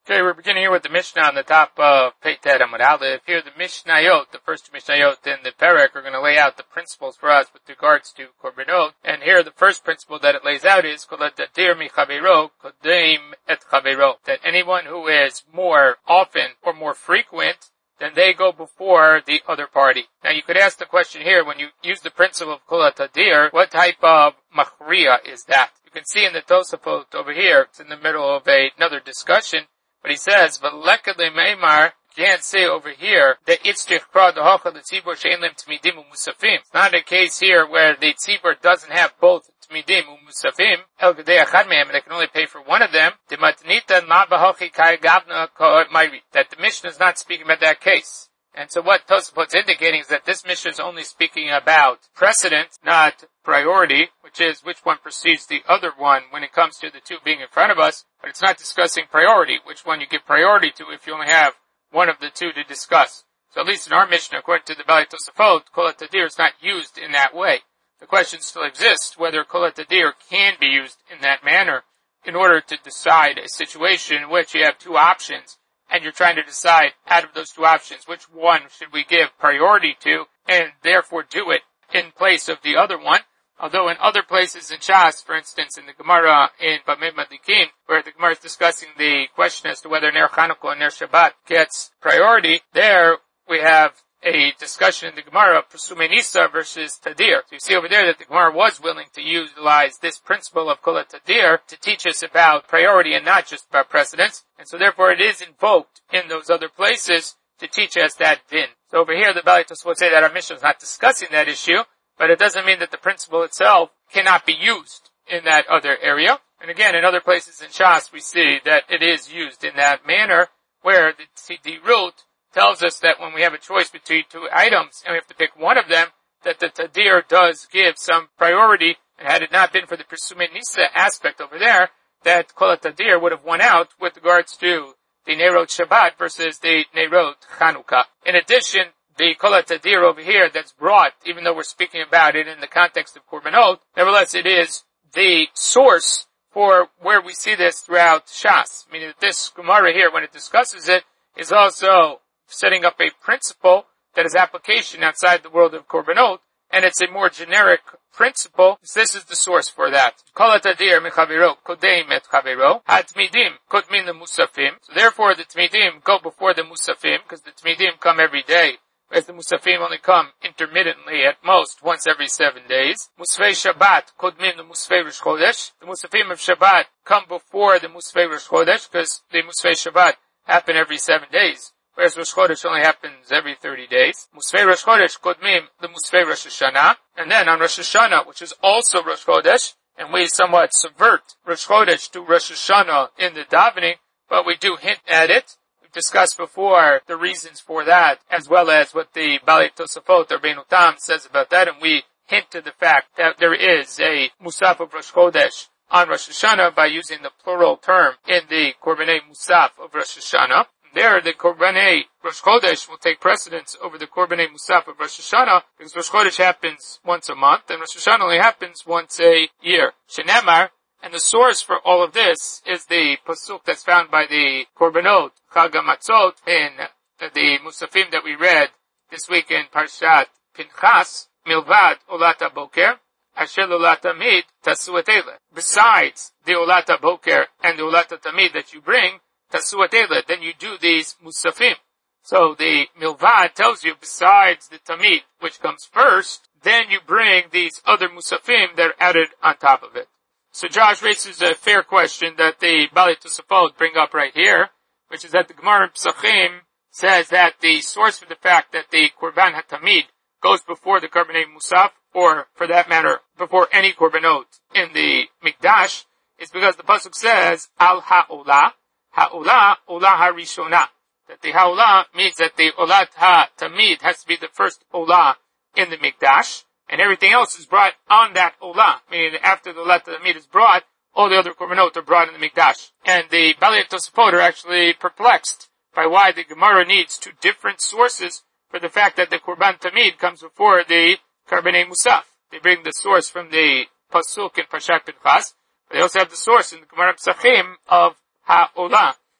Okay, we're beginning here with the Mishnah on the top of Peitet Amud Aleph. Here the Mishnayot, the first Mishnayot in the Perek, are going to lay out the principles for us with regards to Korbanot. And here the first principle that it lays out is Kolat Dadir mi Chaveiro Kodim et Chaveiro. That anyone who is more often or more frequent, then they go before the other party. Now you could ask the question here, when you use the principle of Kolat Dadir, what type of Machriya is that? You can see in the Tosafot over here, it's in the middle of another discussion. But he says, "V'lekadle meimar." You can't say over here that it's tichkra dehacha the tzibur she'en lem tmidim u'musafim. It's not a case here where the tzibur doesn't have both tmidim u'musafim. El gedei achad mehem, and they can only pay for one of them. Dematnita ma b'hachi kai gavna ka'mayri. That the Mishnah is not speaking about that case. And so what Tosafot's indicating is that this Mishnah is only speaking about precedent, not priority, which is which one precedes the other one when it comes to the two being in front of us. But it's not discussing priority, which one you give priority to if you only have one of the two to discuss. So at least in our Mishnah, according to the Bali Tosafot, Kolat Tadir is not used in that way. The question still exists whether Kolat Tadir can be used in that manner in order to decide a situation in which you have two options and you're trying to decide out of those two options which one should we give priority to and therefore do it in place of the other one. Although in other places in Shas, for instance in the Gemara in Bamid Madikim, where the Gemara is discussing the question as to whether Ner Chanukah and Ner Shabbat gets priority, there we have a discussion in the Gemara of Pesume Nisa versus Tadir. So you see over there that the Gemara was willing to utilize this principle of Kolat Tadir to teach us about priority and not just about precedence. And so therefore it is invoked in those other places to teach us that din. So over here the Bali Tosafot say that our Mishnah is not discussing that issue, but it doesn't mean that the principle itself cannot be used in that other area. And again, in other places in Shas, we see that it is used in that manner, where the root tells us that when we have a choice between two items, and we have to pick one of them, that the Tadir does give some priority, and had it not been for the Pesume Nisa aspect over there, that Kolat Tadir would have won out with regards to the Nerot Shabbat versus the Nerot Chanukah. In addition, the Kolat Tadir over here that's brought, even though we're speaking about it in the context of Korbanot, nevertheless it is the source for where we see this throughout Shas. Meaning that this Gemara here, when it discusses it, is also setting up a principle that is application outside the world of Korbanot, and it's a more generic principle. This is the source for that. Kolat Tadir mi Chaveiro kodeim et Chaveiro. Ha-tmidim kodmin the Musafim. So therefore the Tmidim go before the Musafim, because the Tmidim come every day, whereas the Musafim only come intermittently, at most once every 7 days. Musfei Shabbat kodmin the Musfei Rosh Chodesh. The Musafim of Shabbat come before the Musfei Rosh Chodesh, because the Musfei Shabbat happen every 7 days, whereas Rosh Chodesh only happens every 30 days. Musfei Rosh Chodesh kodmim the Musfei Rosh Hashanah. And then on Rosh Hashanah, which is also Rosh Chodesh, and we somewhat subvert Rosh Chodesh to Rosh Hashanah in the davening, but we do hint at it. We've discussed before the reasons for that, as well as what the Bali Tosafot or Beinu Tam says about that, and we hint to the fact that there is a Musaf of Rosh Chodesh on Rosh Hashanah by using the plural term in the Korbanei Musaf of Rosh Hashanah. There, the Korbanei Rosh Chodesh will take precedence over the Korbanei Musaf of Rosh Hashanah, because Rosh Chodesh happens once a month, and Rosh Hashanah only happens once a year. Shenemar, and the source for all of this is the pasuk that's found by the Korbanot, Chag HaMatzot, in the Musafim that we read this week in Parshat Pinchas, Milvad Olat HaBoker, Asher Olat HaTamid Tasu Et Eileh. Besides the Olat HaBoker and the Olat HaTamid that you bring, Tasu Et Eileh, then you do these Musafim. So the Milvad tells you, besides the Tamid, which comes first, then you bring these other Musafim that are added on top of it. So Josh raises a fair question that the Bali Tosafot bring up right here, which is that the Gemara in Pesachim says that the source for the fact that the Korban HaTamid goes before the Korbanei Musaf, or for that matter, before any Korbanot in the Mikdash, is because the pasuk says, Al Ha'olah, Ha'olah, Olah HaRishonah. That the Ha'olah means that the Olat HaTamid has to be the first Olah in the Mikdash, and everything else is brought on that Olah, meaning that after the Olat HaTamid is brought, all the other Korbanot are brought in the Mikdash. And the Bali Tosafot are actually perplexed by why the Gemara needs two different sources for the fact that the Korban Tamid comes before the Korbanei Musaf. They bring the source from the pasuk in Parshat Pinchas, but they also have the source in the Gemara Pesachim of Ha'olah.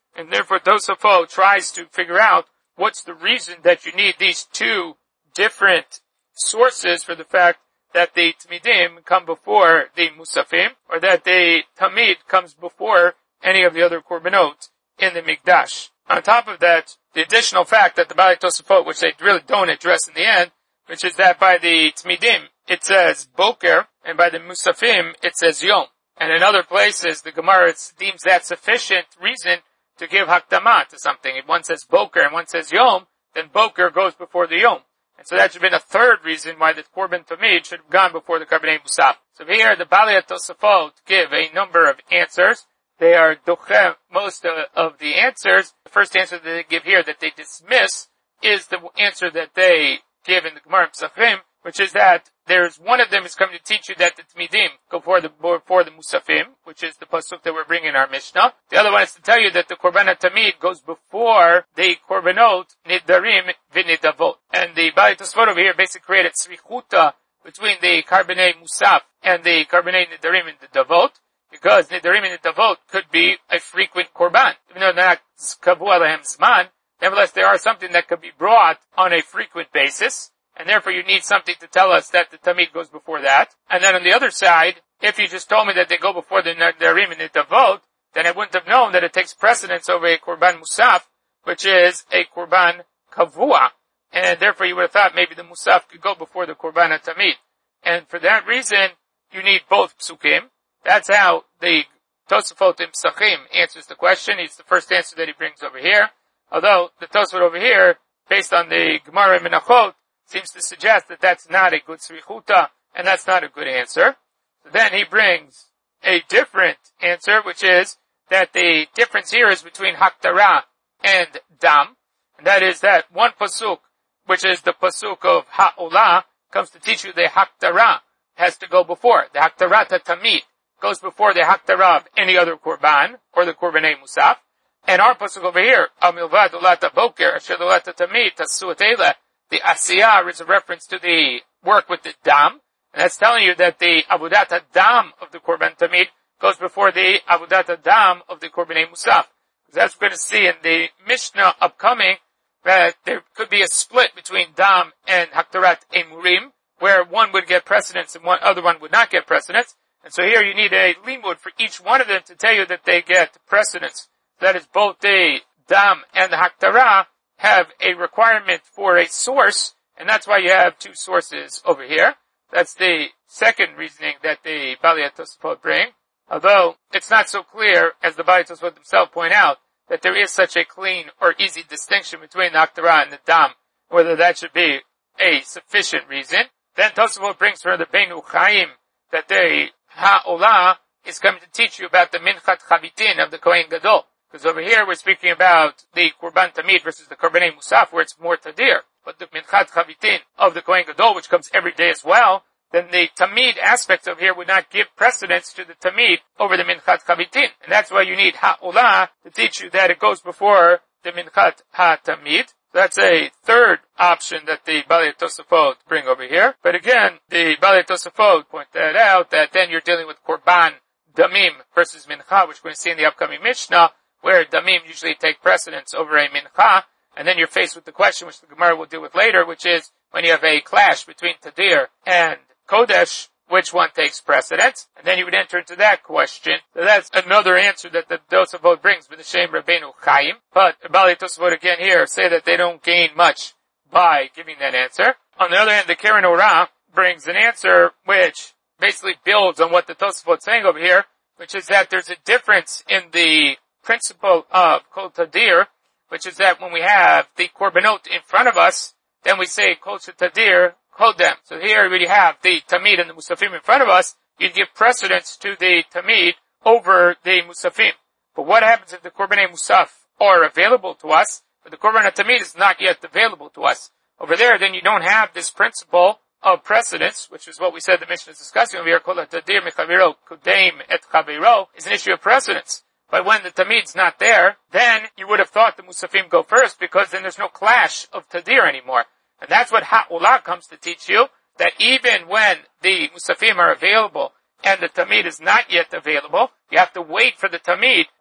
And therefore Tosafot tries to figure out what's the reason that you need these two different sources for the fact that the Tamidim come before the Musafim, or that the Tamid comes before any of the other Korbanot in the Mikdash. On top of that, the additional fact that the Baalei Tosafot, which they really don't address in the end, which is that by the Tamidim, it says Boker, and by the Musafim, it says Yom. And in other places, the Gemara deems that sufficient reason to give Hakdama to something. If one says Boker and one says Yom, then Boker goes before the Yom. And so that should have been a third reason why the Korban Tamid should have gone before the Korbanei Musaf. So here, the Baalei Tosafot give a number of answers. They are dochem most of the answers. The first answer that they give here that they dismiss is the answer that they give in the Gemara Musafim, which is that there's one of them is coming to teach you that the Tamidim go before the Musafim, which is the pasuk that we're bringing in our Mishnah. The other one is to tell you that the Korban Tamid goes before the Korbanot Nidarim v'Nidavot. And the Baalei Tosafot over here basically created srichuta between the Korbanei Musaf and the Korbanei Nidarim and Nidavot, because Nidarim and Nidavot could be a frequent Korban. Even though they're not Kavu Alehem Zman, nevertheless they are something that could be brought on a frequent basis. And therefore you need something to tell us that the Tamid goes before that. And then on the other side, if you just told me that they go before the Nidarim and Nidavot, then I wouldn't have known that it takes precedence over a Korban Musaf, which is a Korban Kavua. And therefore you would have thought maybe the Musaf could go before the Korban Tamid. And for that reason, you need both Psukim. That's how the Tosafot in Psachim answers the question. It's the first answer that he brings over here. Although the Tosafot over here, based on the Gemara Menachot, seems to suggest that that's not a good srichuta, and that's not a good answer. So then he brings a different answer, which is that the difference here is between Haktara and Dam, and that is that one pasuk, which is the pasuk of Ha'olah, comes to teach you the Haktara has to go before. The Haktara Tamid goes before the Haktara of any other Korban, or the Korbanei Musaf. And our pasuk over here, Amilvad Ulata Boker, Asher Ulata Tamid, Tasuat Eila, the Asiyah is a reference to the work with the Dam, and that's telling you that the Abudat Dam of the Korban Tamid goes before the Abudat Dam of the Korbanei Musaf. That's what we're going to see in the Mishnah upcoming, that there could be a split between Dam and Haktarat Emurim, where one would get precedence and one other one would not get precedence. And so here you need a limud for each one of them to tell you that they get precedence. That is, both the Dam and the Haktara have a requirement for a source, and that's why you have two sources over here. That's the second reasoning that the Baalei Tosafot bring. Although it's not so clear, as the Baalei Tosafot themselves point out, that there is such a clean or easy distinction between the Haktara and the Dam, whether that should be a sufficient reason. Then Tosafot brings for the Beinu Chaim that the Ha'olah is coming to teach you about the Minchat Chavitin of the Kohen Gadol. Because over here we're speaking about the Korban Tamid versus the Korbanei Musaf, where it's more Tadir. But the Minchat Chavitin of the Kohen Gadol, which comes every day as well, then the Tamid aspect of here would not give precedence to the Tamid over the Minchat Chavitin. And that's why you need Ha'olah to teach you that it goes before the Minchat HaTamid. That's a third option that the Baalei Tosafot bring over here. But again, the Baalei Tosafot point that out, that then you're dealing with Korban Damim versus Mincha, which we're going to see in the upcoming Mishnah, where Damim usually take precedence over a Mincha, and then you're faced with the question, which the Gemara will deal with later, which is when you have a clash between Tadir and Kodesh, which one takes precedence? And then you would enter into that question. So that's another answer that the Tosafot brings with the Shem Rabbeinu Chaim. But the Baalei Tosafot again here say that they don't gain much by giving that answer. On the other hand, the Keren Orah brings an answer which basically builds on what the Tosafot's saying over here, which is that there's a difference in the principle of Kol Tadir, which is that when we have the Korbanot in front of us, then we say Kol Tadir Kodem. So here we have the Tamid and the Musafim in front of us, you'd give precedence to the Tamid over the Musafim. But what happens if the Korbanei Musaf are available to us, but the Korban Tamid is not yet available to us? Over there, then you don't have this principle of precedence, which is what we said the Mishnah is discussing over here, Kol Tadir Mechaviro Kudeim et Chaviro, is an issue of precedence. But when the Tamid's not there, then you would have thought the Musafim go first, because then there's no clash of Tadir anymore. And that's what Ha'olah comes to teach you, that even when the Musafim are available and the Tamid is not yet available, you have to wait for the Tamid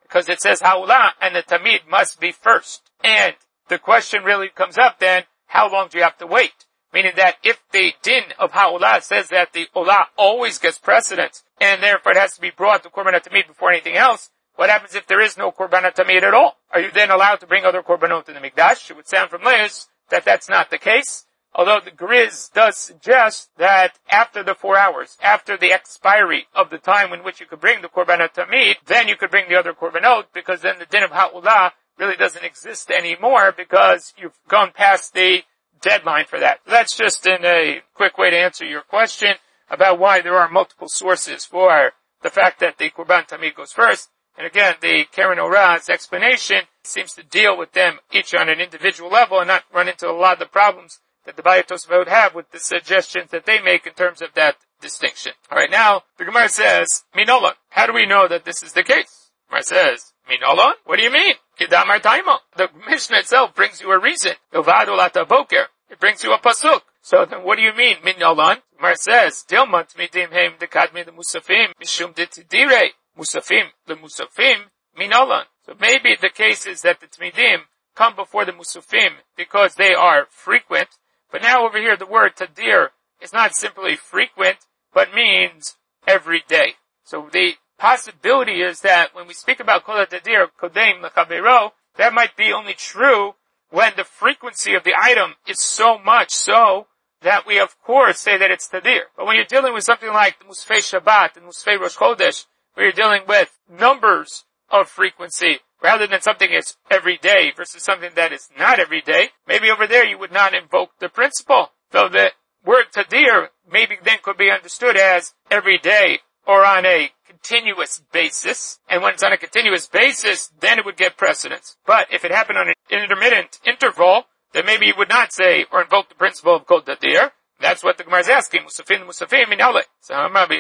because it says ha'ula, and the tamid must be first. And the question really comes up then, how long do you have to wait? Meaning that if the din of ha'ula says that the ula always gets precedence, and therefore it has to be brought to korban tamid before anything else, what happens if there is no korban tamid at all? Are you then allowed to bring other korbanot in the mikdash? It would sound from Leis that that's not the case. Although the Griz does suggest that after the 4 hours, after the expiry of the time in which you could bring the korban tamid, then you could bring the other korbanot, because then the din of ha'ula really doesn't exist anymore because you've gone past the deadline for that. That's just in a quick way to answer your question about why there are multiple sources for the fact that the korban tamid goes first. And again, the Keren Ora's explanation seems to deal with them each on an individual level and not run into a lot of the problems that the Baya Tosafot would have with the suggestions that they make in terms of that distinction. Alright, now, the Gemara says, Minolon. How do we know that this is the case? Gemara says, Minolon? What do you mean? Kidamar Taimo. The Mishnah itself brings you a reason. Yovadolat Boker. It brings you a pasuk. So then what do you mean, Minolon? Gemara says, Dilma Tmidim Heim Dekadmi the Musafim Mishum Ditidire. Musafim, the Musafim, Minolon. So maybe the case is that the Tmidim come before the Musafim because they are frequent. But now over here, the word tadir is not simply frequent, but means every day. So the possibility is that when we speak about kol tadir, kodem l'chavero, that might be only true when the frequency of the item is so much so that we of course say that it's tadir. But when you're dealing with something like the Musafei Shabbat and Musafei Rosh Chodesh, where you're dealing with numbers of frequency, rather than something that's every day versus something that is not every day, maybe over there you would not invoke the principle. So the word tadir maybe then could be understood as every day or on a continuous basis. And when it's on a continuous basis, then it would get precedence. But if it happened on an intermittent interval, then maybe you would not say or invoke the principle of kol tadir. That's what the Gemara is asking. Musafim, Musafim, minale. So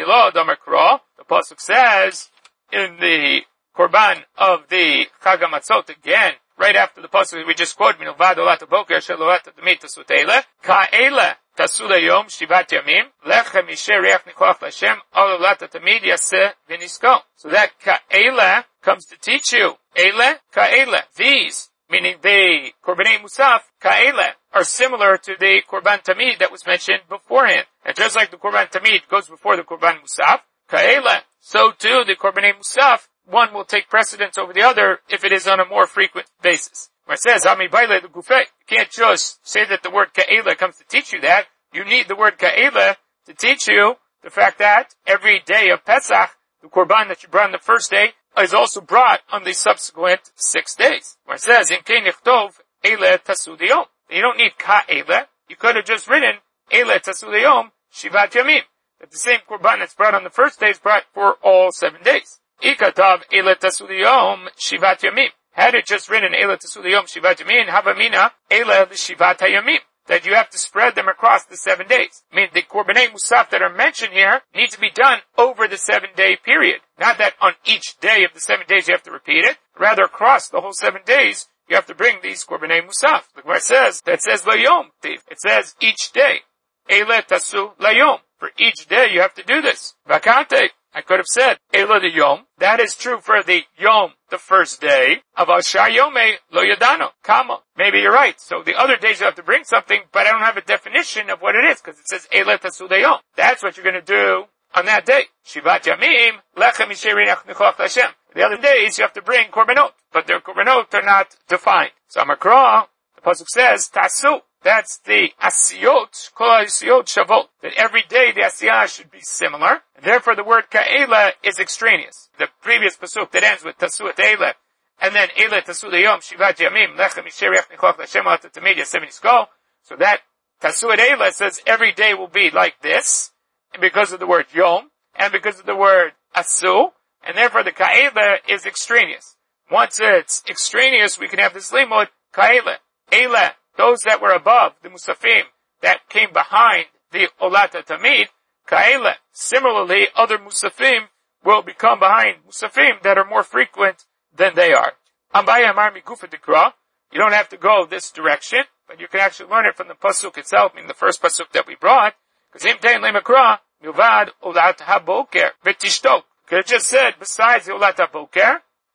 the pasuk says in the Korban of the Chag HaMatzot, again, right after the pasuk we just quoted, Milvad olat haboker sheloat tamid tasut eile, ka'eile tasu leyom shivat yamim, lechem yisher reach nichoach l'Hashem, al olat tamid yaseh v'nisko. So that ka'eile comes to teach you, eile, ka'eile, these, meaning the Korbanei Musaf, ka'eile, are similar to the Korban Tamid that was mentioned beforehand. And just like the Korban Tamid goes before the Korban Musaf, ka'eile, so too the Korbanei Musaf, one will take precedence over the other if it is on a more frequent basis. Where it says, Ami baile the gufei, you can't just say that the word ka'eile comes to teach you that. You need the word ka'eile to teach you the fact that every day of Pesach, the Korban that you brought on the first day is also brought on the subsequent 6 days. Where it says, in kein yichtov, eile tasu diyom. You don't need ka'eile. You could have just written, eile tasu diyom, shivat yamim. That the same Korban that's brought on the first day is brought for all 7 days. Ikatav eile tasu diyom, shivat yamim. Had it just written, eile tasu diyom, shivat yamim, havamina, eile shivat hayamim. That you have to spread them across the 7 days. I mean, the Korbanei Musaf that are mentioned here need to be done over the 7-day period. Not that on each day of the 7 days you have to repeat it. Rather, across the whole 7 days, you have to bring these Korbanei Musaf. Look where it says, layom. It says each day. Eile tasu layom. For each day you have to do this. Vakante. I could have said, Eila de Yom. That is true for the Yom, the first day, of Ashar Yome Lo Yadano. Kama. Maybe you're right. So the other days you have to bring something, but I don't have a definition of what it is, because it says Eila Tasu de Yom. That's what you're going to do on that day. Shivat Yamim, Lechem Yisherinach Nichoach Hashem. The other days you have to bring Korbanot, but their Korbanot are not defined. So Amakra, the pasuk says, Tasu. That's the asiyot, kol asiyot shavot. That every day the asiyah should be similar. And therefore the word ka'ela is extraneous. The previous pasuk that ends with tasu et eile, and then eile tasu leyom, shivat yamim, lechem yisheriach nichoach l'Hashem al tatamid yaseh v'nisko. So that tasu et eile says every day will be like this, and because of the word yom, and because of the word asu, and therefore the ka'ela is extraneous. Once it's extraneous, we can have this limud, ka'ela, eile. Those that were above, the Musafim, that came behind the Olata Tamid, Ka'ela. Similarly, other Musafim will become behind Musafim that are more frequent than they are. Ambaya Amar Migufa Dikra. You don't have to go this direction, but you can actually learn it from the Pasuk itself, meaning the first Pasuk that we brought. Because Imtain Lemakra, Milvad Olat HaBoker, V'tishtok. Could have just said, besides the Olat HaBoker,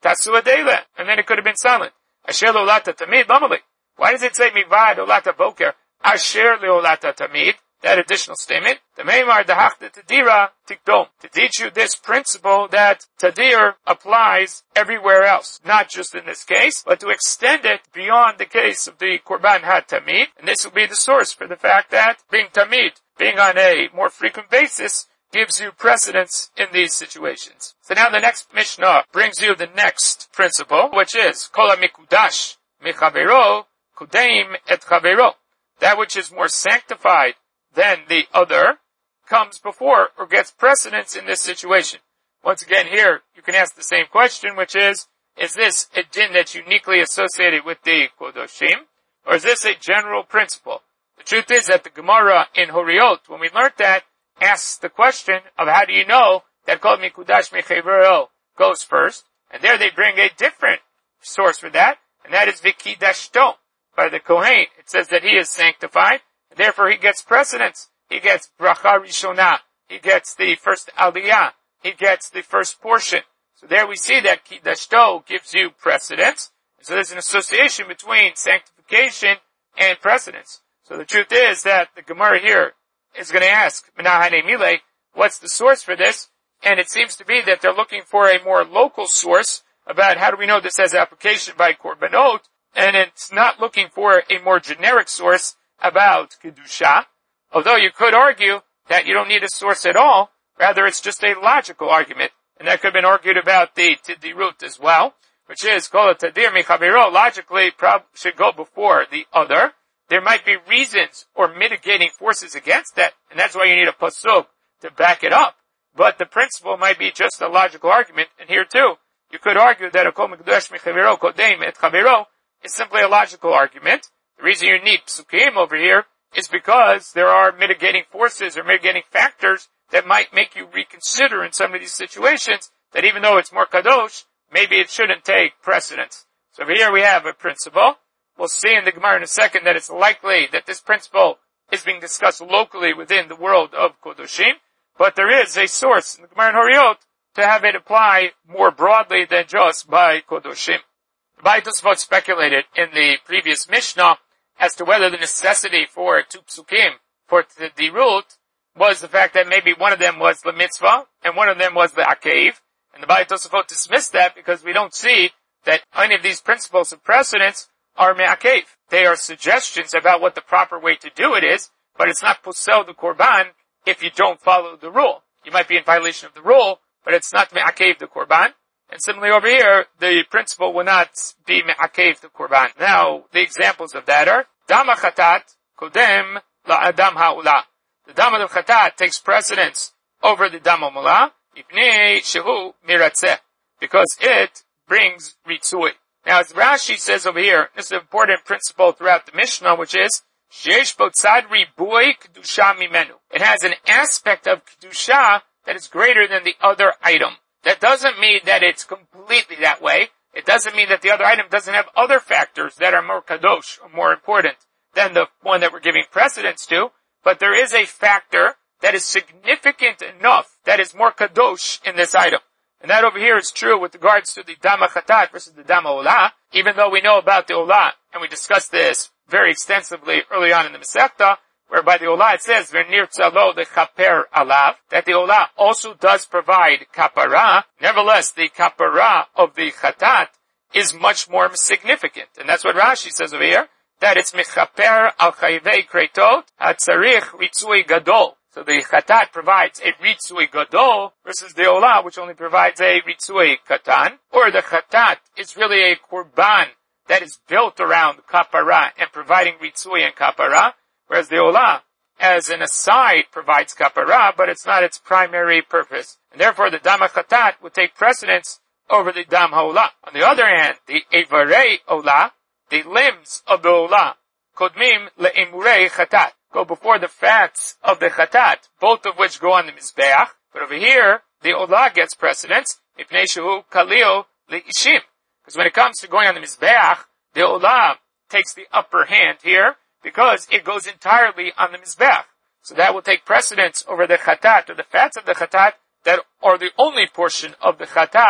tasu adela, and then it could have been silent. Asher leolata tamid bamali. Why does it say mivad olata boker? Asher leolata tamid. That additional statement. The meimar dahachta tadira tikdom. To teach you this principle that tadir applies everywhere else, not just in this case, but to extend it beyond the case of the korban had tamid. And this will be the source for the fact that being tamid, being on a more frequent basis, gives you precedence in these situations. So now the next Mishnah brings you the next principle, which is kol hamikudash mechavero kudeim et chavero. That which is more sanctified than the other comes before or gets precedence in this situation. Once again, here you can ask the same question, which is this a din that's uniquely associated with the Kodoshim, or is this a general principle? The truth is that the Gemara in Horiot, when we learned that, asks the question of how do you know that Kol Mikudash Mechavero goes first, and there they bring a different source for that, and that is Vikidashto. By the Kohen, it says that he is sanctified, and therefore he gets precedence. He gets bracha rishona. He gets the first aliyah. He gets the first portion. So there we see that kidashto gives you precedence. And so there's an association between sanctification and precedence. So the truth is that the Gemara here is going to ask, Menahane Mile, what's the source for this? And it seems to be that they're looking for a more local source about how do we know this has application by korbanot, and it's not looking for a more generic source about Kedusha, although you could argue that you don't need a source at all, rather it's just a logical argument, and that could have been argued about the Tidirut as well, which is, Kol Tadir Mechavero, logically should go before the other. There might be reasons or mitigating forces against that, and that's why you need a pasuk to back it up, but the principle might be just a logical argument, and here too, you could argue that a Kol Mekudash Mechavero Kodeim et Chavero is simply a logical argument. The reason you need psukim over here is because there are mitigating forces or mitigating factors that might make you reconsider in some of these situations that even though it's more kadosh, maybe it shouldn't take precedence. So over here we have a principle. We'll see in the Gemara in a second that it's likely that this principle is being discussed locally within the world of Kodoshim, but there is a source in the Gemara in Horiot to have it apply more broadly than just by Kodoshim. The Beit Tosafot speculated in the previous Mishnah as to whether the necessity for two psukim for the dirut was the fact that maybe one of them was the mitzvah and one of them was the akev. And the Beit Tosafot dismissed that because we don't see that any of these principles of precedence are me'akev. They are suggestions about what the proper way to do it is, but it's not posel the korban if you don't follow the rule. You might be in violation of the rule, but it's not me'akev the korban. And similarly over here, the principle will not be me'akev the korban. Now, the examples of that are Dam HaChatat Kodem LaAdam HaUlah. The Dam of Chatat takes precedence over the Dam HaUlah Ibnei Shehu Miratzeh, because it brings Ritzui. Now, as Rashi says over here, this is an important principle throughout the Mishnah, which is Sheyesh Bo Tzad Ribui Kedusha Mimenu. It has an aspect of Kedusha that is greater than the other item. That doesn't mean that it's completely that way. It doesn't mean that the other item doesn't have other factors that are more kadosh, or more important than the one that we're giving precedence to, but there is a factor that is significant enough that is more kadosh in this item. And that over here is true with regards to the Dam HaChatat versus the Dam HaUlah, even though we know about the Olah, and we discussed this very extensively early on in the Masechta, whereby the Olah it says, V'nirtza lo lechaper alav, that the Olah also does provide kapara. Nevertheless, the kapara of the Chatat is much more significant. And that's what Rashi says over here, that it's mechaper al chayvei kretot hatzarich ritzui gadol. So the Chatat provides a ritzui gadol versus the Olah, which only provides a ritzui katan. Or the Chatat is really a korban that is built around kapara and providing ritzui and kapara, whereas the Olah, as an aside, provides kapara, but it's not its primary purpose. And therefore the Dam HaChatat would take precedence over the Dam HaUlah. On the other hand, the Evarei Olah, the limbs of the Olah, Kodmim le'emurei Chatat, go before the fats of the Chatat, both of which go on the Mizbeach. But over here, the Olah gets precedence, Ipnei Shehu Kalil le'ishim. Because when it comes to going on the Mizbeach, the Olah takes the upper hand here, because it goes entirely on the Mizbeach. So that will take precedence over the Chatat, or the fats of the Chatat, that are the only portion of the Chatat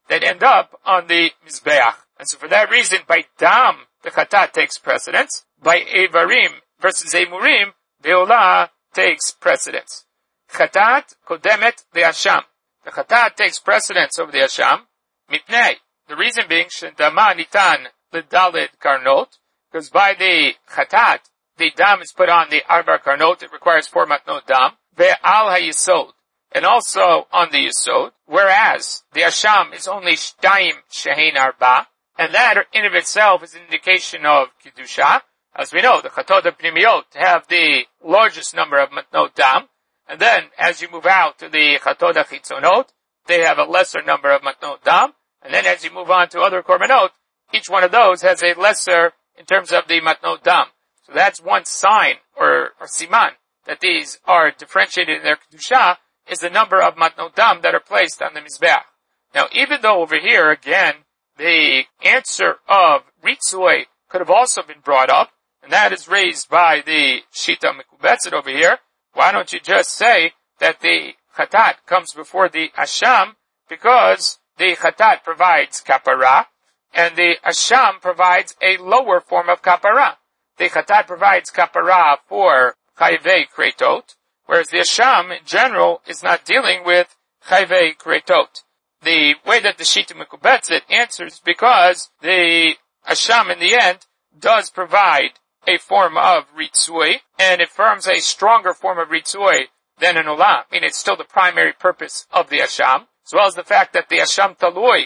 that end up on the Mizbeach. And so for that reason, by Dam, the Chatat takes precedence. By Evarim versus Emurim, the Olah takes precedence. Chatat Kodemet the Asham. The Chatat takes precedence over the Asham. Mipnei. The reason being, Shedama Nitan L'Daled Karnot, because by the Chatat, the Dam is put on the Arba Karnot, it requires 4 matnot Dam. Ve'al HaYisod. And also on the Yisod, whereas the Asham is only Shtayim Shehein Arba, and that in of itself is an indication of Kedusha. As we know, the Chatot HaPnimiyot have the largest number of matnot Dam, and then as you move out to the Chatot HaChitzonot, they have a lesser number of matnot Dam, and then as you move on to other korbanot, each one of those has a lesser in terms of the matnot Dam. So that's one sign, or siman, that these are differentiated in their Kedusha, is the number of matnot Dam that are placed on the Mizbeach. Now, even though over here, again, the answer of Ritzui could have also been brought up, and that is raised by the Shita Mekubetzet over here, why don't you just say that the Chatat comes before the Asham, because the Chatat provides kapara, and the Asham provides a lower form of kapara. The Chatat provides kapara for Chayvei Kretot, whereas the Asham in general is not dealing with Chayvei Kretot. The way that the Shita Mekubetzet answers, because the Asham in the end does provide a form of Ritzui, and it forms a stronger form of Ritzui than an Olah. I mean, it's still the primary purpose of the Asham, as well as the fact that the Asham Talui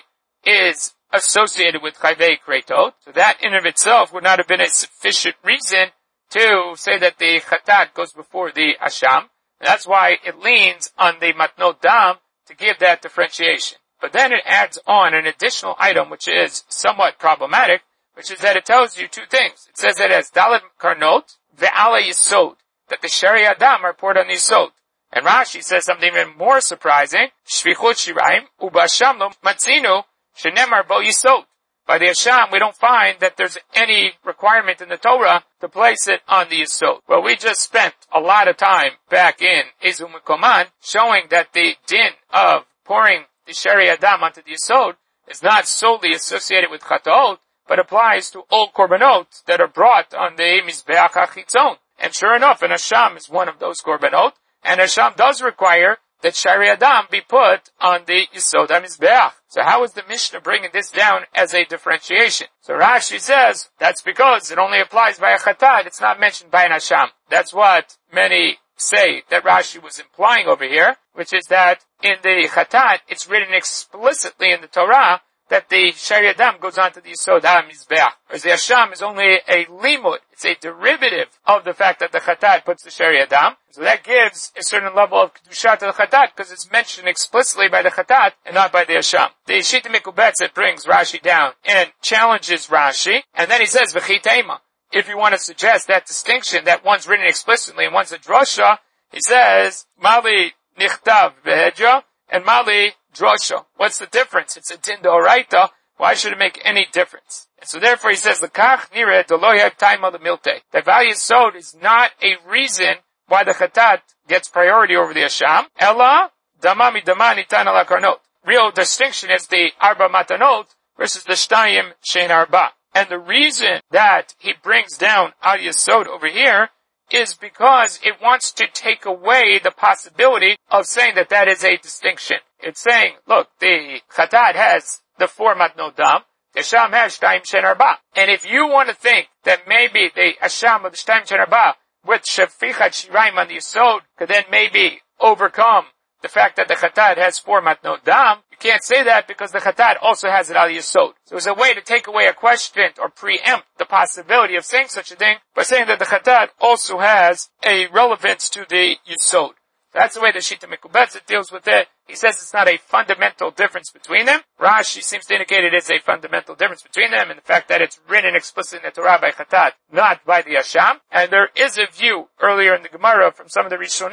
is associated with Chayvei Kretot. So that in of itself would not have been a sufficient reason to say that the Chatat goes before the Asham. And that's why it leans on the Matnot Dam to give that differentiation. But then it adds on an additional item which is somewhat problematic, which is that it tells you two things. It says that as Dalet Karnot, Ve'ala Yisod, that the Shari Adam are poured on the Yisod. And Rashi says something even more surprising, Shvichut Shiraim, Ubasham Lo Matzinu, Shenemar Bo Yisod. By the Asham, we don't find that there's any requirement in the Torah to place it on the Yisod. Well, we just spent a lot of time back in Izu Mikoman showing that the din of pouring the Shari Adam onto the Yisod is not solely associated with Chataot, but applies to all korbanot that are brought on the Mizbeach HaChitzon. And sure enough, an Asham is one of those korbanot, and Asham does require that Shari Adam be put on the Yisod HaMizbeach. So how is the Mishnah bringing this down as a differentiation? So Rashi says, that's because it only applies by a Chatat, it's not mentioned by an Asham. That's what many say that Rashi was implying over here, which is that in the Chatat, it's written explicitly in the Torah that the Shari Adam goes on to the Yisod HaMizbeach. Whereas the Asham is only a limud. It's a derivative of the fact that the Chatat puts the Shari Adam. So that gives a certain level of Kedusha to the Chatat because it's mentioned explicitly by the Chatat and not by the Asham. The Shita Mekubetzet brings Rashi down and challenges Rashi, and then he says, V'chitema. If you want to suggest that distinction, that one's written explicitly and one's a drosha, he says, Mali nichtav behedra, and Mali drosha. What's the difference? It's a din d'oraita. Why should it make any difference? And so therefore he says, L'kach nire d'lo yev taima l'milte. The value sod is not a reason why the Chatat gets priority over the Asham. Ella, dama midama nitan ala karnot. Real distinction is the Arba Matanot versus the Shtayim Shein Arba. And the reason that he brings down Al Yisod over here is because it wants to take away the possibility of saying that that is a distinction. It's saying, look, the Chatat has the 4 matnot Dam, the Asham has Shtayim Shein Arba. And if you want to think that maybe the Asham of the Shtayim Shein Arba with Shefichat Shiraim on the Yisod could then maybe overcome the fact that the Chatat has 4 matnot Dam, you can't say that because the Chatat also has it al Yisod. So it's a way to take away a question or preempt the possibility of saying such a thing by saying that the Chatat also has a relevance to the Yisod. That's the way the Shita Mekubetzet deals with it. He says it's not a fundamental difference between them. Rashi seems to indicate it is a fundamental difference between them, and the fact that it's written explicitly in the Torah by Chatat, not by the Asham. And there is a view earlier in the Gemara from some of the Rishonim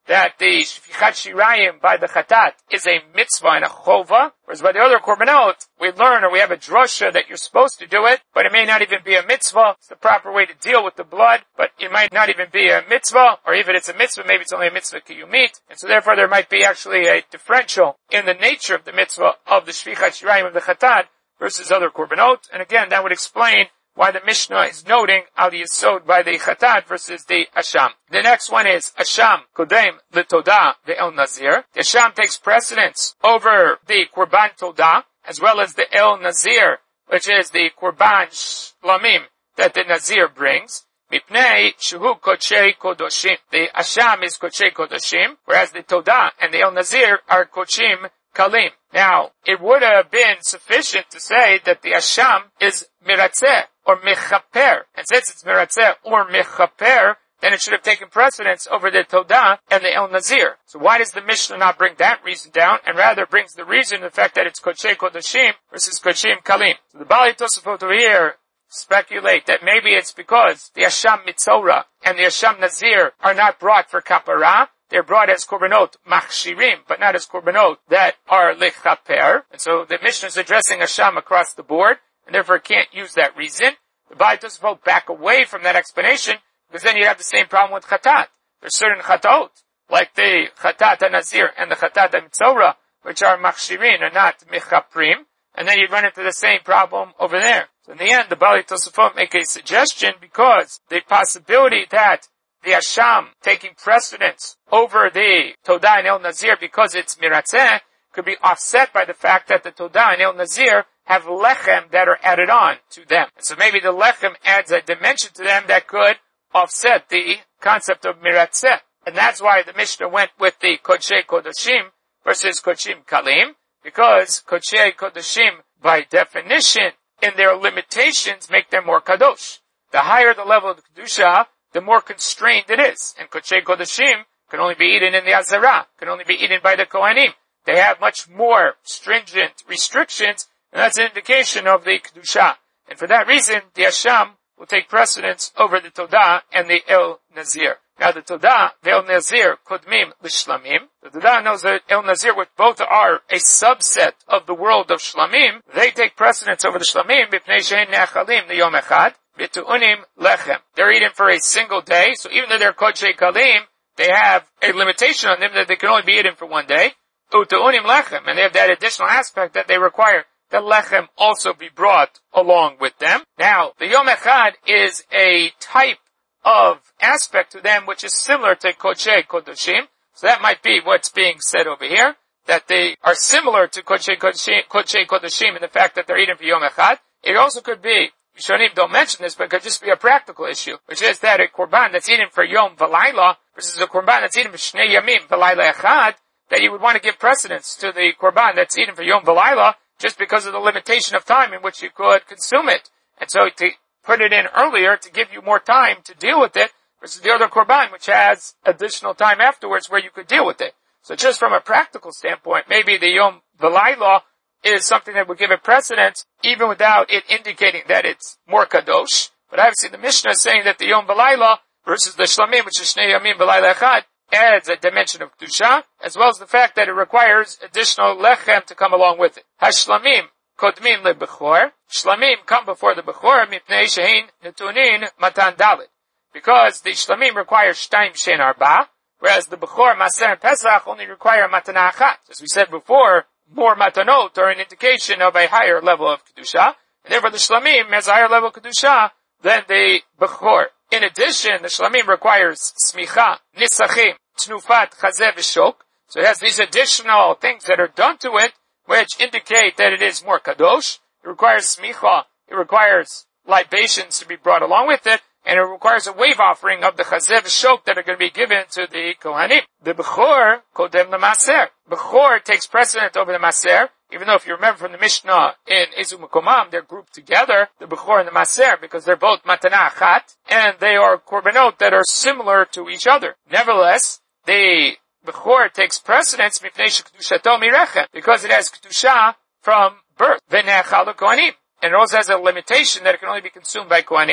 that the Shfichat Shirayim by the Chatat is a mitzvah and a chova, whereas by the other korbanot, we learn or we have a drosha that you're supposed to do it, but it may not even be a mitzvah. It's the proper way to deal with the blood, but it might not even be a mitzvah, or even it's a mitzvah, maybe it's only a mitzvah kiyumit, and so therefore there might be actually a differential in the nature of the mitzvah of the Shfichat Shirayim of the Chatat versus other korbanot, and again, that would explain why the Mishnah is noting al yesod by the Chatat versus the Asham. The next one is Asham Kodem L'Todah Ve'el Nazir. The Asham takes precedence over the Korban Todah, as well as the El Nazir, which is the Korban Shlamim that the Nazir brings. Mipnei Shuhu Kochei Kodoshim. The Asham is Kochei Kodoshim, whereas the Todah and the El Nazir are Kochim Kalim. Now, it would have been sufficient to say that the Asham is Miratzeh or Mechaper. And since it's Miratzeh or Mechaper, then it should have taken precedence over the Todah and the El Nazir. So why does the Mishnah not bring that reason down, and rather brings the reason, the fact that it's Kochei Kodoshim versus Kochim Kalim? So the Bali Tosafot over here speculate that maybe it's because the Asham Mitzora and the Asham Nazir are not brought for Kapara. They're brought as korbanot machshirim, but not as korbanot that are lechaper. And so the Mishnah is addressing Asham across the board, and therefore can't use that reason. The Bali Tosafot back away from that explanation, because then you have the same problem with chatat. There's certain chatot, like the chatat ha-nazir and the chatat ha-mitzora, which are machshirin and not mechaprim, and then you'd run into the same problem over there. So in the end, the Bali Tosafot make a suggestion, because the possibility that the Asham taking precedence over the Todah and El Nazir because it's Miratzeh could be offset by the fact that the Todah and El Nazir have lechem that are added on to them. And so maybe the lechem adds a dimension to them that could offset the concept of Miratzeh. And that's why the Mishnah went with the Kochei Kodoshim versus Kochim Kalim, because Kochei Kodoshim, by definition, in their limitations, make them more kadosh. The higher the level of Kedusha, the more constrained it is. And Kochei Kodashim can only be eaten in the Azara, can only be eaten by the Kohanim. They have much more stringent restrictions, and that's an indication of the Kedusha. And for that reason, the Asham will take precedence over the Todah and the El Nazir. Now the Todah, the El Nazir, Kodmim L'Shlamim. The Todah knows that El Nazir, which both are a subset of the world of Shlamim, they take precedence over the Shlamim, B'pnei Shein Ne'achalim L'Yom Echad. B'tu'unim lechem. They're eaten for a single day, so even though they're kochei kalim, they have a limitation on them that they can only be eaten for one day. U'tu'unim lechem, and they have that additional aspect that they require that lechem also be brought along with them. Now, the Yom Echad is a type of aspect to them which is similar to kochei kodoshim, so that might be what's being said over here, that they are similar to kochei kodoshim in the fact that they're eaten for Yom Echad. It also could be, Rishonim don't mention this, but it could just be a practical issue, which is that a korban that's eaten for Yom V'Layla versus a korban that's eaten for Shnei Yamim V'Layla Echad, that you would want to give precedence to the korban that's eaten for Yom V'Layla just because of the limitation of time in which you could consume it. And so to put it in earlier to give you more time to deal with it versus the other korban which has additional time afterwards where you could deal with it. So just from a practical standpoint, maybe the Yom V'Layla is something that would give it precedence, even without it indicating that it's more kadosh. But obviously the Mishnah is saying that the Yom V'Layla versus the Shlamim, which is Shnei Yamim V'Layla Echad, adds a dimension of Kedusha, as well as the fact that it requires additional lechem to come along with it. HaShlamim kodmim leBechor. Shlamim come before the Bechor, mipnei shehin netunin matan dalit. Because the Shlamim require shtaim shein arba, whereas the Bechor, Maser, and Pesach only require matana achat. As we said before, more matanot are an indication of a higher level of Kedusha, and therefore the Shlamim has a higher level of Kedusha than the Bechor. In addition, the Shlamim requires smicha, nisachim, tnufat, chazeh, v'shok, so it has these additional things that are done to it, which indicate that it is more kadosh. It requires smicha, it requires libations to be brought along with it, and it requires a wave offering of the chazeh v'shok that are going to be given to the Kohanim. The Bechor kodem l'maser. Bechor takes precedent over the Maser, even though if you remember from the Mishnah in Ezu Mekomam, they're grouped together, the Bechor and the Maser, because they're both matana achat, and they are korbanot that are similar to each other. Nevertheless, the Bechor takes precedence mipnei shekdushato mirechem, because it has kedusha from birth. V'ne'achal Kohanim. And it also has a limitation that it can only be consumed by Kohanim.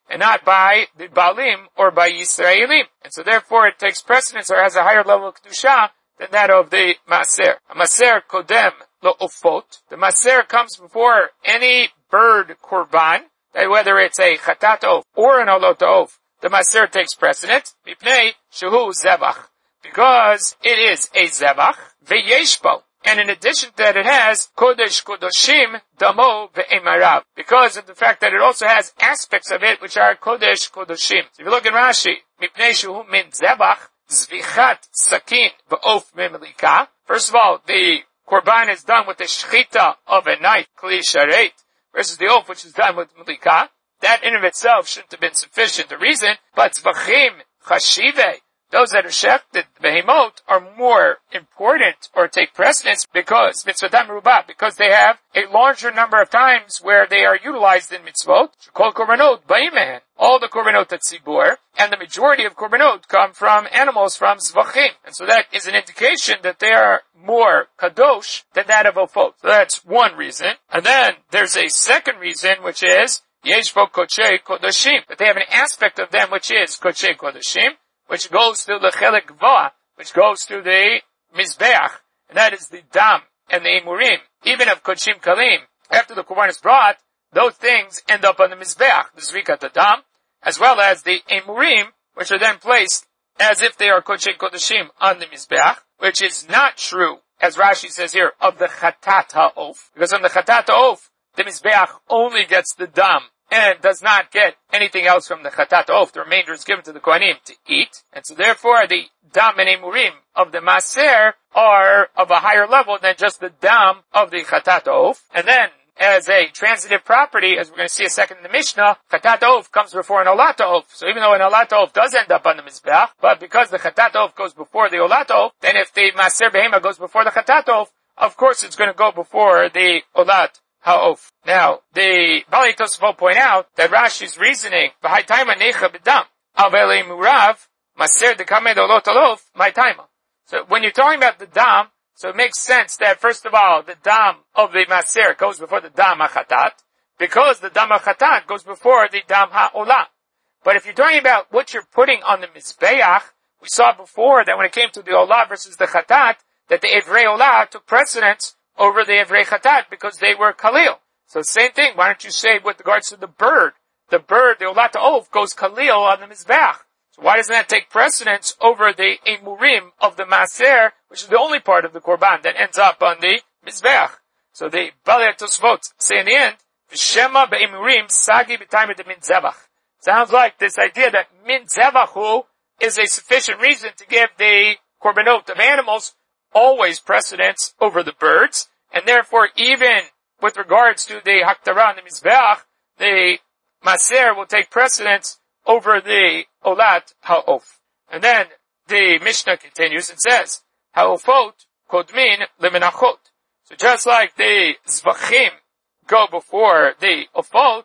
and not by the Baalim or by Yisraelim. And so therefore it takes precedence or has a higher level of Kedusha than that of the Maaser. A Maaser Kodem Lo Ofot. The Maaser comes before any bird Korban, whether it's a Chatat Of or an Olot Of. The Maaser takes precedence. Mipnei Shehu Zevach. Because it is a Zevach. Ve'yeshbo. And in addition to that, it has Kodesh Kodoshim Damo Ve'emarav. Because of the fact that it also has aspects of it which are Kodesh Kodoshim. So if you look at Rashi, Mipnei Shehu Min Zevach, Zvichat Sakin Ve'of Memelika. First of all, the Korban is done with the Shechita of a knife, Kli Sharet, versus the oaf which is done with Melika. That in of itself shouldn't have been sufficient to reason, but Zvachim Chashive, those that are shechted, behemot, are more important or take precedence because mitzvotam merubah, because they have a larger number of times where they are utilized in mitzvot. Shekol korbanot ba'imehen, all the korbanot at tzibur, and the majority of korbanot come from animals from zvachim, and so that is an indication that they are more kadosh than that of ofot. So that's one reason, and then there's a second reason, which is yesh bo kodshe kodoshim, that they have an aspect of them which is kodshe kodoshim, which goes through the Chelik Gvoa, which goes through the Mizbeach, and that is the Dam and the Emurim. Even of Kodshim Kalim, after the Korban is brought, those things end up on the Mizbeach, the Zrikat the Dam, as well as the Emurim, which are then placed as if they are Kodshim Kodashim on the Mizbeach, which is not true, as Rashi says here, of the Chatat HaOf, because on the Chatat HaOf, the Mizbeach only gets the Dam, and does not get anything else from the Chatat Of. The remainder is given to the Kohanim to eat. And so therefore the Dam and Emurim of the Maaser are of a higher level than just the Dam of the Chatat Of. And then, as a transitive property, as we're going to see a second in the Mishnah, Chatat Of comes before an Olat Of. So even though an Olat Of does end up on the Mizbeach, but because the Chatat Of goes before the Olat Of, then if the Maaser Behema goes before the Chatat of course it's going to go before the Olat Ha'of. Now, the Bali Tosafot point out that Rashi's reasoning, V'hai taima necha b'dam, avele murav, maser dekamed olot alof, my taima. So when you're talking about the dam, so it makes sense that first of all, the dam of the maser goes before the dam ha'chatat, because the dam ha'chatat goes before the dam ha'olah. But if you're talking about what you're putting on the mizbeach, we saw before that when it came to the olah versus the chatat, that the evrei olah took precedence over the Evrei Chatat because they were Khalil. So same thing, why don't you say with regards to the bird? The bird, the Olat Of, goes Khalil on the Mizbeach. So why doesn't that take precedence over the Emurim of the Maaser, which is the only part of the Korban that ends up on the Mizbeach? So the Balei Tosfot say in the end, V'shema be'emurim sagi b'taimet de min zevach. Sounds like this idea that min zevachu is a sufficient reason to give the Korbanot of animals always precedence over the birds, and therefore even with regards to the Haktarah and the Mizbeach, the Maaser will take precedence over the Olat Ha'of. And then the Mishnah continues and says, Ha'ofot kodmin lemenachot. So just like the Zvachim go before the Ofot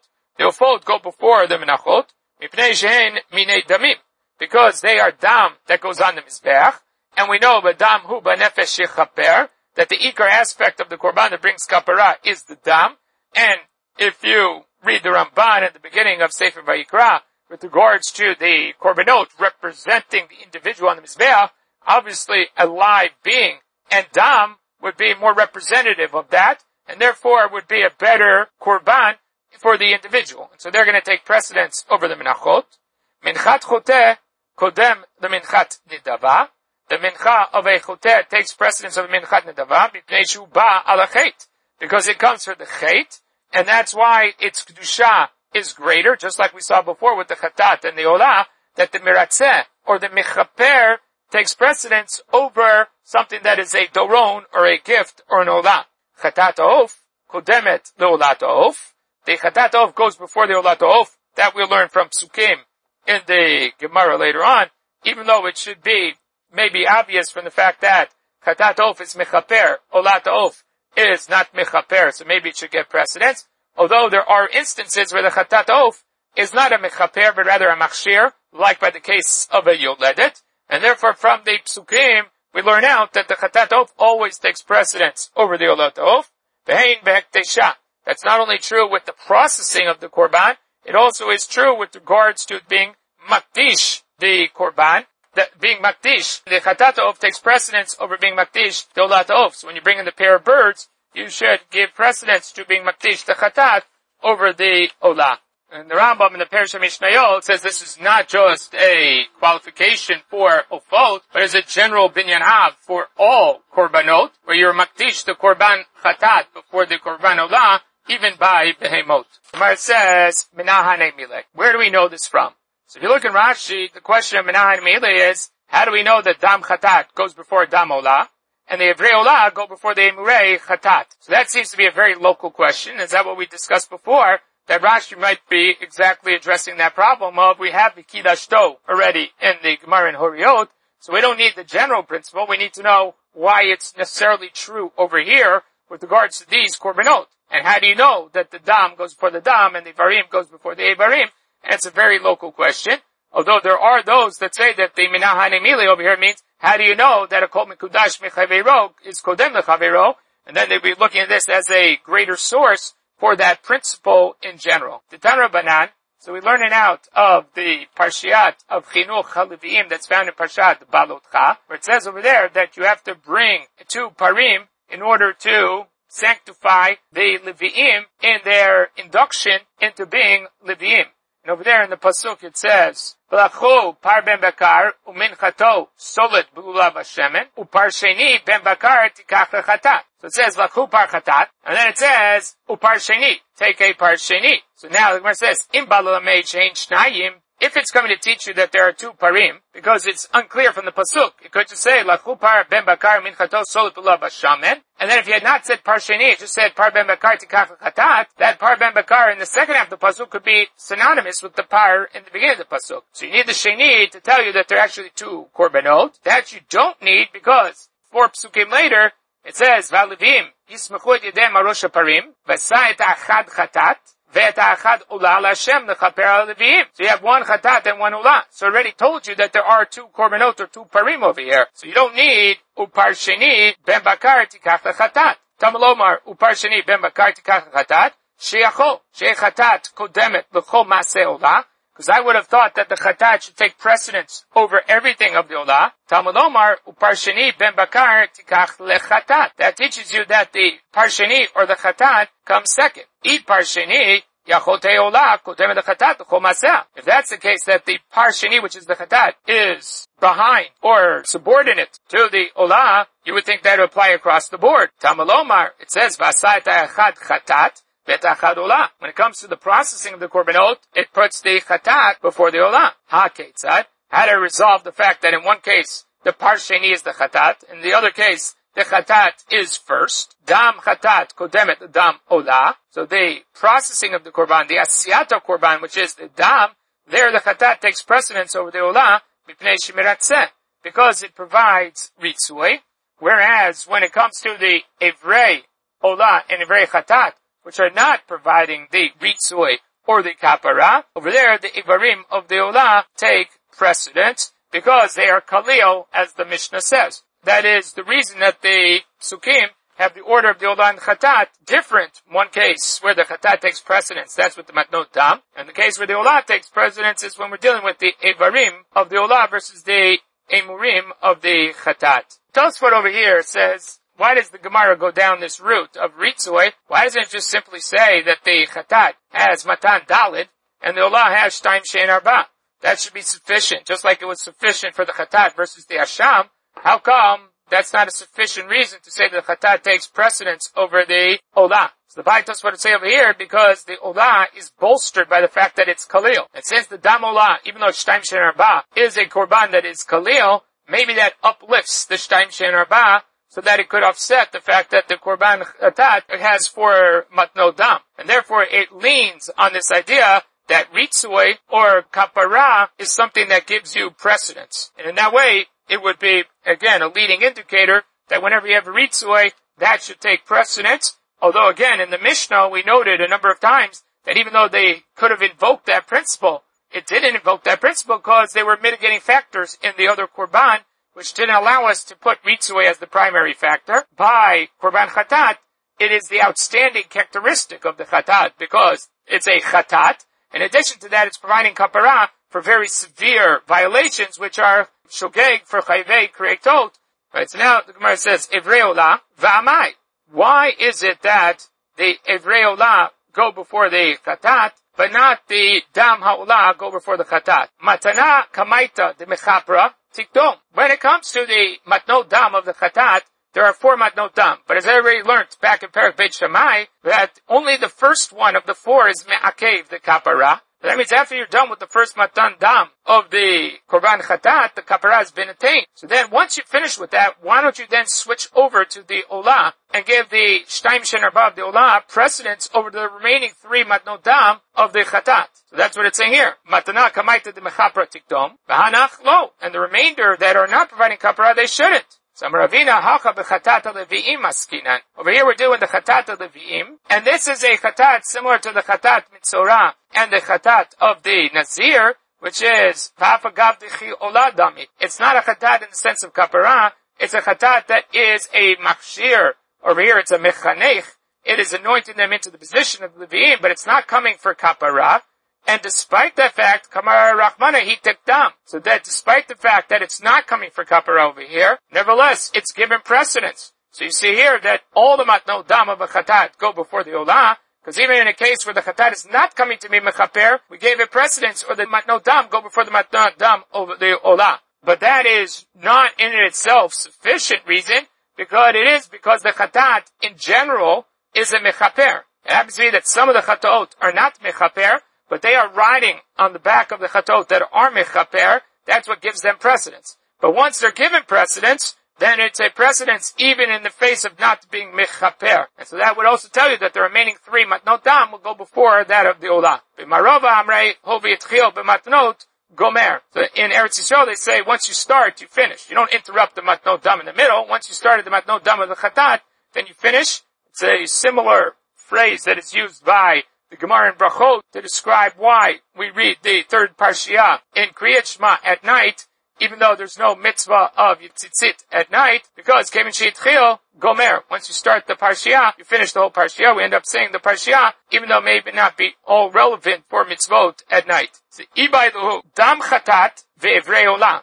go before the Menachot, mipnei she'en minei damim, because they are dam that goes on the Mizbeach. And we know b'dam hu b'nefesh shechaper, that the ikar aspect of the korban that brings kapara is the dam. And if you read the Ramban at the beginning of Sefer Vayikra, with regards to the korbanot representing the individual on the mizbeach, obviously a live being, and dam would be more representative of that, and therefore would be a better korban for the individual. And so they're going to take precedence over the menachot. Minchat choteh kodem the minchat nidava. The mincha of a choteh takes precedence of a minchat nedava because it comes from the chet, and that's why its kedusha is greater, just like we saw before with the chatat and the olah, that the miratzeh or the mechaper takes precedence over something that is a doron or a gift or an olah. Chatat of kodemet the olat of. The chatat of goes before the olat of. That we'll learn from psukim in the Gemara later on, even though it should be maybe obvious from the fact that Chatat Of is Mechaper, Olat Of is not Mechaper, so maybe it should get precedence. Although there are instances where the Chatat Of is not a Mechaper, but rather a Machshir, like by the case of a Yoledet. And therefore from the Psukim, we learn out that the Chatat Of always takes precedence over the Olat Of. Ve'hein be'hektesha. That's not only true with the processing of the Korban, it also is true with regards to being makdish, the korban, that being makdish, the chatat ha'of takes precedence over being makdish, the olah ha'of. So when you bring in the pair of birds, you should give precedence to being makdish, the chatat, over the olah. And the Rambam in the Parsha Mishnayot says this is not just a qualification for ofot, but is a general binyan av for all korbanot, where you're makdish the korban chatat before the korban olah, even by behemot. The Gemara says, Minahane Mileh. Where do we know this from? So if you look in Rashi, the question of Minahane Mileh is, how do we know that dam chatat goes before dam olah, and the evrei olah go before the emurei chatat? So that seems to be a very local question. Is that what we discussed before? That Rashi might be exactly addressing that problem of we have the Kidashto already in the Gemara in Horiot, so we don't need the general principle. We need to know why it's necessarily true over here with regards to these korbanot. And how do you know that the dam goes before the dam and the varim goes before the evarim? And it's a very local question. Although there are those that say that the Minahane Mileh over here means how do you know that a kol mikudash mechaveiro is kodem lechaveiro? And then they'd be looking at this as a greater source for that principle in general. The Tanra Banan, so we learn it out of the Parshiat of Chinuch HaLeviim that's found in Parshat Balotcha, where it says over there that you have to bring 2 parim in order to sanctify the Leviim in their induction into being Leviim. And over there in the Pasuk it says, V'lachu par ben bakar uminchato solet b'lulav hashemen upar sheni ben bakar tikach lechatat. So it says V'lachu par chatat, and then it says upar sheni, take a par sheni. So now the Gemara says im balalamei shein shnayim. If it's coming to teach you that there are 2 parim, because it's unclear from the pasuk, it could just say Lachu par ben bakar minchato solet b'lulav hashemen. And then if you had not said par sheni, it just said par ben bakar tikach lechatat, that par ben bakar in the second half of the pasuk could be synonymous with the par in the beginning of the pasuk. So you need the sheni to tell you that there are actually 2 korbanot. That you don't need because 4 psukim later, it says, V'alevim yismechu et yedem arosh parim, v'sa et achad chatat, ve'et achad ulah l'Hashem l'chaper al-levim. So you have 1 chatat and 1 ulah. So I already told you that there are 2 korbanot or 2 parim over here. So you don't need upar sheni ben bakar tikach lechatat. Tamalomar upar sheni ben bakar tikach lechatat, she'achol, she'chatat kodemet l'chol maseh olah. Because I would have thought that the chatat should take precedence over everything of the olah. Talmud Omar, uparsheni ben bakar tikach lechatat. That teaches you that the parsheni or the chatat comes second. Eat parsheni, yachote olah, kotem the chatat, chomaseh. If that's the case, that the parsheni, which is the chatat, is behind or subordinate to the olah, you would think that would apply across the board. Talmud Omar, it says, vasayta echad chatat, when it comes to the processing of the korbanot, it puts the chatat before the olah. Ha-ketzad. How to resolve the fact that in one case, the parsheni is the chatat, in the other case, the chatat is first. Dam chatat kodemet the dam olah. So the processing of the korban, the asiyata korban, which is the dam, there the chatat takes precedence over the olah, mipnei shemiratzeh, because it provides ritzui, whereas when it comes to the evrei olah and evrei chatat, which are not providing the ritzui or the kapara, over there the ivarim of the olah take precedence because they are kalil, as the Mishnah says. That is the reason that the psukim have the order of the olah and chatat different. One case where the chatat takes precedence, that's with the matnot dam, and the case where the olah takes precedence is when we're dealing with the ivarim of the olah versus the emurim of the chatat. Tosfot over here says, why does the Gemara go down this route of ritzui? Why doesn't it just simply say that the chatat has matan dalid and the olah has shtaim shein arba? That should be sufficient, just like it was sufficient for the chatat versus the asham. How come that's not a sufficient reason to say that the chatat takes precedence over the olah? So the Baitos would say over here, because the olah is bolstered by the fact that it's kalil. And since the dam olah, even though shtaim shein arba is a korban that is kalil, maybe that uplifts the shtaim shein arba, so that it could offset the fact that the korban chatat has 4 matnot dam. And therefore it leans on this idea that ritzui or kapara is something that gives you precedence. And in that way, it would be, again, a leading indicator that whenever you have a ritzui, that should take precedence. Although again, in the Mishnah, we noted a number of times that even though they could have invoked that principle, it didn't invoke that principle because they were mitigating factors in the other korban, which didn't allow us to put ritzui as the primary factor. By korban chatat, it is the outstanding characteristic of the chatat because it's a chatat, In addition to that, it's providing kapara for very severe violations, which are shogeg for chayvei kreatot. Right, so now the Gemara says, Evrei Olah v'amai. Why is it that the Evrei Olah go before the chatat, but not the dam ha'olah go before the chatat? Matana kamaita de mechapra tikdom. When it comes to the matnot dam of the chatat, there are 4 matnot dam. But as I already learned back in Perek Beit Shammai, that only the first one of the 4 is me'akev, the kapara. That means after you're done with the first matan dam of the korban chatat, the kapara has been attained. So then once you finish with that, why don't you then switch over to the olah and give the shtaim shenarba of the olah precedence over the remaining 3 matnot dam of the chatat. So that's what it's saying here. Matana kamaita de mechapra tikdom, v'hanach lo. And the remainder that are not providing kapara, they shouldn't. Over here we're doing the chatat of leviim, and this is a chatat similar to the chatat mitzorah and the chatat of the nazir, which is oladami. It's not a chatat in the sense of kapara, it's a chatat that is a machshir. Over here it's a mechanech. It is anointing them into the position of leviim, but it's not coming for kapara. And despite that fact, Kamar Rahmana he tekdam. So that despite the fact that it's not coming for kapara over here, nevertheless, it's given precedence. So you see here that all the matnot dam of a chatat go before the olah, because even in a case where the chatat is not coming to be mechaper, we gave it precedence, or the matnot dam go before the matnot dam of the olah. But that is not in itself sufficient reason, because the chatat in general is a mechaper. It happens to be that some of the chataot are not mechaper, but they are riding on the back of the chatot that are mechaper. That's what gives them precedence. But once they're given precedence, then it's a precedence even in the face of not being mechaper. And so that would also tell you that the remaining 3 matnot dam will go before that of the olah. B'marova amrei hovi etchil b'matnot gomer. So in Eretz Yisrael they say once you start, you finish. You don't interrupt the matnot dam in the middle. Once you started the matnot dam of the chatat, then you finish. It's a similar phrase that is used by the Gemara in Brachot to describe why we read the 3rd Parshiah in Kriyat Shema at night, even though there's no mitzvah of Yitzitzit at night, because Kevin Sheitchil Gomer. Once you start the Parshiah, you finish the whole Parshiah, we end up saying the Parshiah, even though it may not be all relevant for mitzvot at night. So, Dam Chatat Ve'evrei Olah.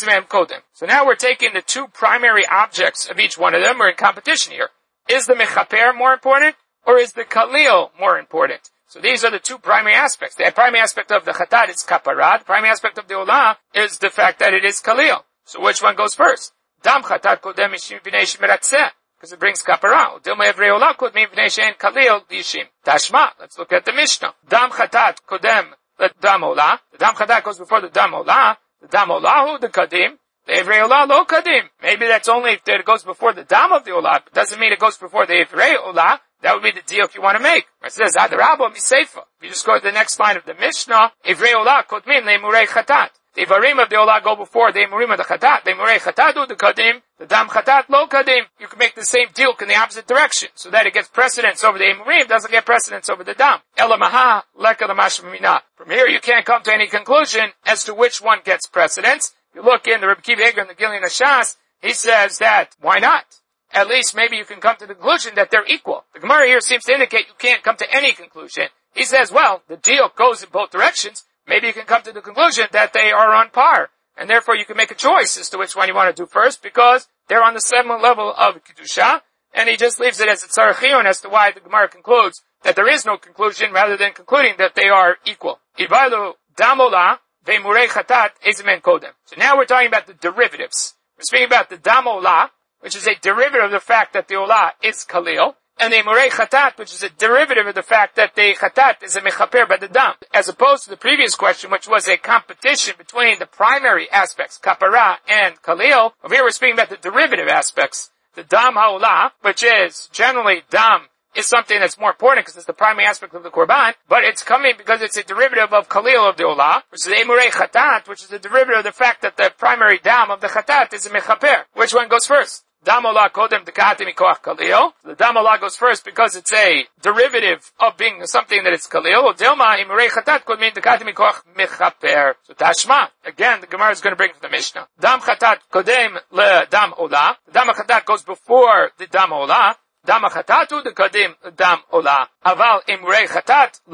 So now we're taking the 2 primary objects of each one of them. We're in competition here. Is the Mechaper more important, or is the Kalil more important? So these are the 2 primary aspects. The primary aspect of the chatat is kapara. The primary aspect of the olah is the fact that it is kalil. So which one goes first? Dam chatat kodem yishim v'nei shemiratzeh, because it brings kapara. Dilma evrei olah kodem v'nei she'en kalil yishim. Tashma. Let's look at the Mishnah. Dam chatat kodem dam olah. The dam chatat goes before the dam olah. The dam olahu the kadim. The evrei olah lo kadim. Maybe that's only if it goes before the dam of the olah. It doesn't mean it goes before the evrei olah. That would be the deal if you want to make. It says, Adarabba miseifa. If you just go to the next line of the Mishnah, Evrei olah kodmim le'imurei chatat. The Ivarim of the olah go before the Imurim of the chatat. The Imurei chatatu the kadim. The dam chatat lo kadim. You can make the same deal in the opposite direction, so that it gets precedence over the Imurim, doesn't get precedence over the dam. Elamaha leka l'mashmina. From here you can't come to any conclusion as to which one gets precedence. You look in the Rebbe Kiva Eger and the Gilyon HaShas, he says that, why not? At least maybe you can come to the conclusion that they're equal. The Gemara here seems to indicate you can't come to any conclusion. He says, well, the deal goes in both directions. Maybe you can come to the conclusion that they are on par. And therefore you can make a choice as to which one you want to do first, because they're on the same level of Kedusha. And he just leaves it as a tzarech chiyun as to why the Gemara concludes that there is no conclusion, rather than concluding that they are equal. Ibalu damola ve'murei chatat ezimen kodem. So now we're talking about the derivatives. We're speaking about the damola, which is a derivative of the fact that the olah is kalil, and the murei chatat, which is a derivative of the fact that the chatat is a mechaper by the dam, as opposed to the previous question, which was a competition between the primary aspects, kapara and kalil. Over here we're speaking about the derivative aspects, the dam ha'olah, which is generally dam is something that's more important because it's the primary aspect of the korban, but it's coming because it's a derivative of kalil of the olah, which is the murei chatat, which is a derivative of the fact that the primary dam of the chatat is a mechaper. Which one goes first? Dam olah kodem dekati mikoach kalil. The dam olah goes first because it's a derivative of being something that it's kalil. Or dilma imurei chatat kodem dekati mikoach mechaper. So tashma. Again, the Gemara is going to bring from the Mishnah. Dam chatat kodem le dam olah. The dam chatat goes before the dam olah. Dam chatatu the kadim dam olah. Aval imurei chatat lo.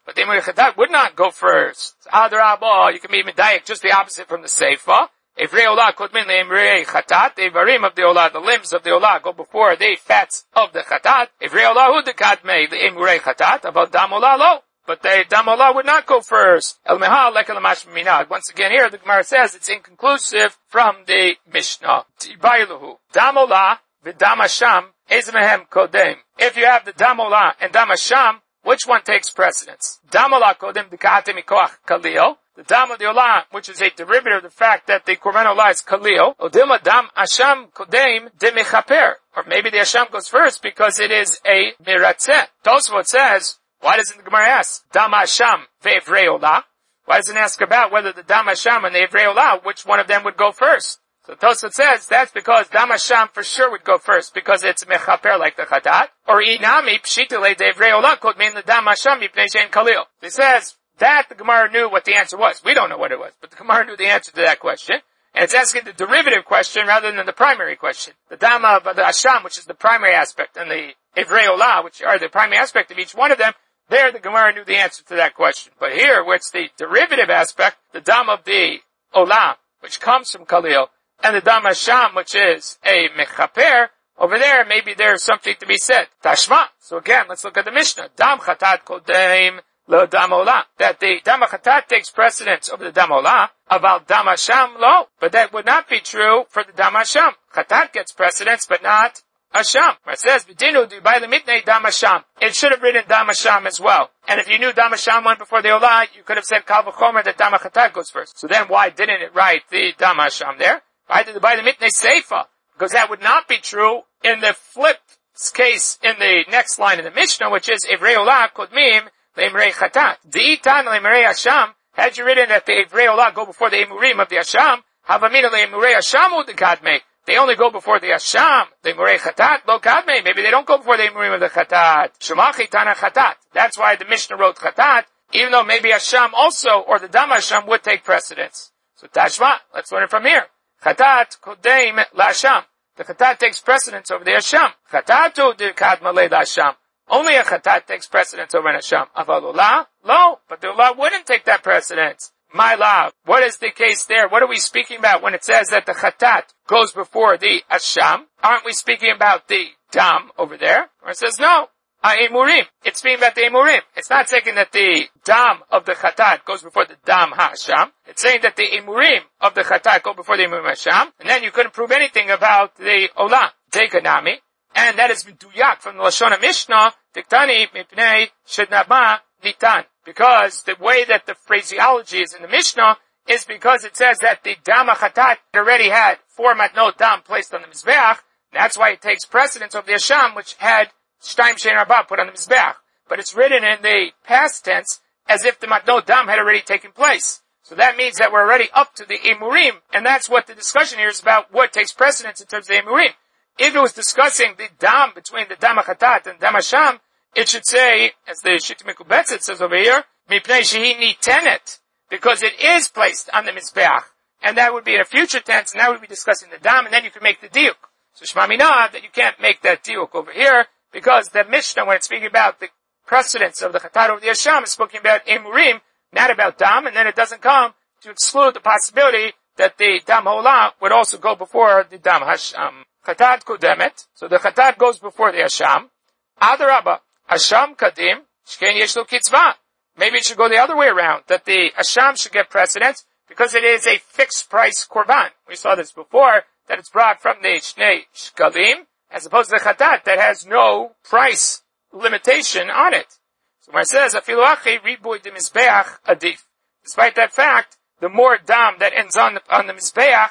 But the Emurei Chatat would not go first. Adrabah, you can be medayik just the opposite from the Seifa. Ivrei Olah kodmin le'Emurei Chatat, the Ivarim of the Olah, the limbs of the Olah go before the fats of the Chatat. Ivrei Olah hu dekadmei le'Emurei Chatat, about Dam Olah lo. But the Dam Olah would not go first. El Mehal leka l'mash minag. Once again here, the Gemara says it's inconclusive from the Mishnah. Tibayluhu. Dam Olah v'Dam Hasham ezmehem kodem. If you have the Dam Olah and Dam Hasham, which one takes precedence? Dam Olah kodem dekate mikoach kalil. The Dam of the Olah, which is a derivative of the fact that the Korban Olah is kalil. Odilma Dam Hasham kodem de mechaper. Or maybe the Hasham goes first because it is a miratzeh. Tosfot says, why doesn't the Gemara ask Dam Hasham ve'Ivrei Olah? Why doesn't it ask about whether the Dam Hasham and the Ivrei Olah, which one of them would go first? So Tosfot says that's because Dam Hasham for sure would go first because it's mechaper like the Chatat. Or inami pshitile de Ivrei Olah could mean the Dam Hasham mipnei shein kalil. He says that the Gemara knew what the answer was. We don't know what it was, but the Gemara knew the answer to that question. And it's asking the derivative question rather than the primary question. The Dam of the Hasham, which is the primary aspect, and the Ivrei Olah, which are the primary aspect of each one of them, there the Gemara knew the answer to that question. But here, where it's the derivative aspect, the Dam of the Olah, which comes from Kalil, and the Dam Hasham, which is a Mechaper, over there, maybe there's something to be said. Tashma. So again, let's look at the Mishnah. Dam Chatat Kodem Lo Dam Olah. That the Dam Chatat takes precedence over the Dam Olah, about Dam Hasham Lo. But that would not be true for the Dam Hasham. Chatat gets precedence, but not Hasham. It says, B'dinu du'bai l'mitnei Dam Hasham. It should have written Dam Hasham as well. And if you knew Dam Hasham went before the Olah, you could have said Kal v'chomer that Dam Chatat goes first. So then why didn't it write the Dam Hasham there? Why did du'bai l'mitnei Seifa? Because that would not be true in the flipped case in the next line of the Mishnah, which is Ivrei Olah kodmim le'Emurei Chatat. Di'itan le'Emurei Hasham. Had you written that the Ivrei Olah go before the Emurim of the Hasham, Havamina le'Emurei Hasham u'dekadmei. They only go before the Hasham, the Emurei Chatat, lo kadmei. Maybe they don't go before the Emurim of the Chatat. Shemachi tana Chatat. That's why the Mishnah wrote Chatat, even though maybe Hasham also, or the Dam Hasham would take precedence. So Tashma, let's learn it from here. Chatat kodem la'Hasham. The Chatat takes precedence over the Hasham. Chatatu de kadma le la'Hasham. Only a Chatat takes precedence over an Hasham. Aval Olah, lo. But the Olah wouldn't take that precedence. My love, what is the case there? What are we speaking about when it says that the Chatat goes before the Hasham? Aren't we speaking about the Dam over there? Or it says no, Emurim. It's speaking about the Emurim. It's not saying that the Dam of the Chatat goes before the Dam HaHasham. It's saying that the Emurim of the Chatat go before the Emurim Hasham. And then you couldn't prove anything about the Olah. Dekanami. And that is Duyak from the Lashon Mishnah, Diktani Mipnei Shednama Nitan. Because the way that the phraseology is in the Mishnah is because it says that the Dam HaChatat already had 4 matnot dam placed on the Mizbeach. That's why it takes precedence over the Hasham, which had Shtaim Shein Rabah put on the Mizbeach. But it's written in the past tense as if the matnot dam had already taken place. So that means that we're already up to the Emurim, and that's what the discussion here is about, what takes precedence in terms of the Emurim. If it was discussing the dam between the Dam HaChatat and Dam Hasham, it should say, as the Shita Mekubetzet says over here, Mipnei shehi nitenet, because it is placed on the Mizbeach. And that would be in a future tense, and that would be discussing the dam, and then you could make the diuk. So Shema Minah, that you can't make that diuk over here, because the Mishnah, when it's speaking about the precedence of the Chatat over the Hasham, is speaking about Emurim, not about dam, and then it doesn't come to exclude the possibility that the Dam Olah would also go before the Dam Hasham. Chatat Kudemet, so the Chatat goes before the Hasham. Adarabba, Hasham Kadim, Shkein Yesh Lo Kitzvah. Maybe it should go the other way around, that the Hasham should get precedence, because it is a fixed price Korban. We saw this before, that it's brought from the Shnei Shkalim, as opposed to the Chatat, that has no price limitation on it. So when it says, Afilu Achi Ribuy de Mizbeach Adif. Despite that fact, the more dam that ends on the Mizbeach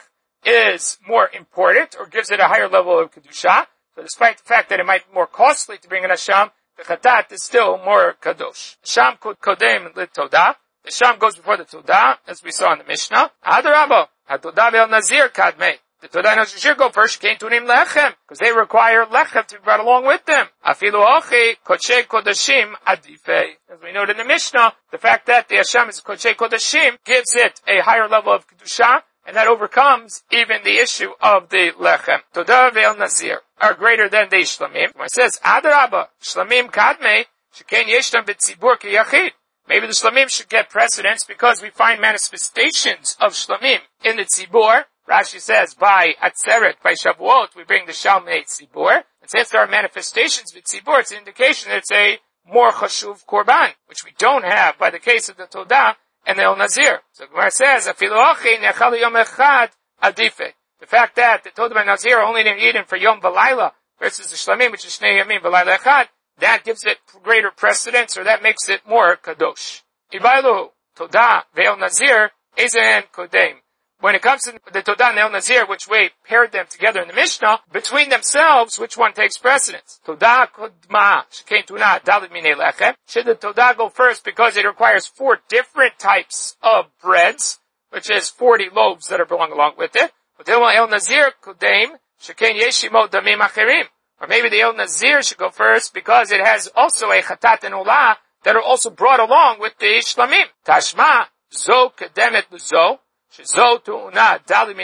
is more important, or gives it a higher level of Kedusha. So despite the fact that it might be more costly to bring an Hasham, the Chatat is still more Kadosh. Hasham Kodem L'Todah. The Hasham goes before the Todah, as we saw in the Mishnah. Adarabba, HaTodah Ve'el Nazir Kadmei. The Todah and Nazir go first, Kein Tunim Lechem, because they require Lechem to be brought along with them. Afilu Ochi, Kodshei Kodashim Adifei. As we noted in the Mishnah, the fact that the Hasham is Kodshei Kodashim gives it a higher level of Kedusha, and that overcomes even the issue of the Lechem. Todah Ve'el Nazir are greater than the Shlamim. When it says, Adarabba, Shlamim Kadmei, Sheken Yeshtam B'tzibur K'yachid. maybe the Shlamim should get precedence because we find manifestations of Shlamim in the Tzibur. Rashi says by Atzeret, by Shavuot, we bring the Shalmei Tzibur. And since there are manifestations with Tzibur, it's an indication that it's a more Chashuv Korban, which we don't have by the case of the Todah and the El Nazir. So Gemara says, Afilu Achi Nechal Yom Echad Adife. The fact that the Todah and Nazir are only eaten for Yom V'Layla versus the Shlamim, which is Shnei Yamim V'Layla Echad, that gives it greater precedence, or that makes it more Kadosh. Ibailu Todah Ve'el Nazir Ezen Kodem. When it comes to the Todah and El Nazir, which we paired them together in the Mishnah, between themselves, which one takes precedence? Todah Kodma, Shekein Tuna, Dalit Minei Lechem. Should the Todah go first because it requires 4 different types of breads, which is 40 loaves that are belong along with it? El Nazir Kodem, Shekein Yeshimo Damim Acherim. Or maybe the El Nazir should go first because it has also a Chatat and Olah that are also brought along with the Shlamim. Tashma, Zo Kedemet Luzo. So we're quoting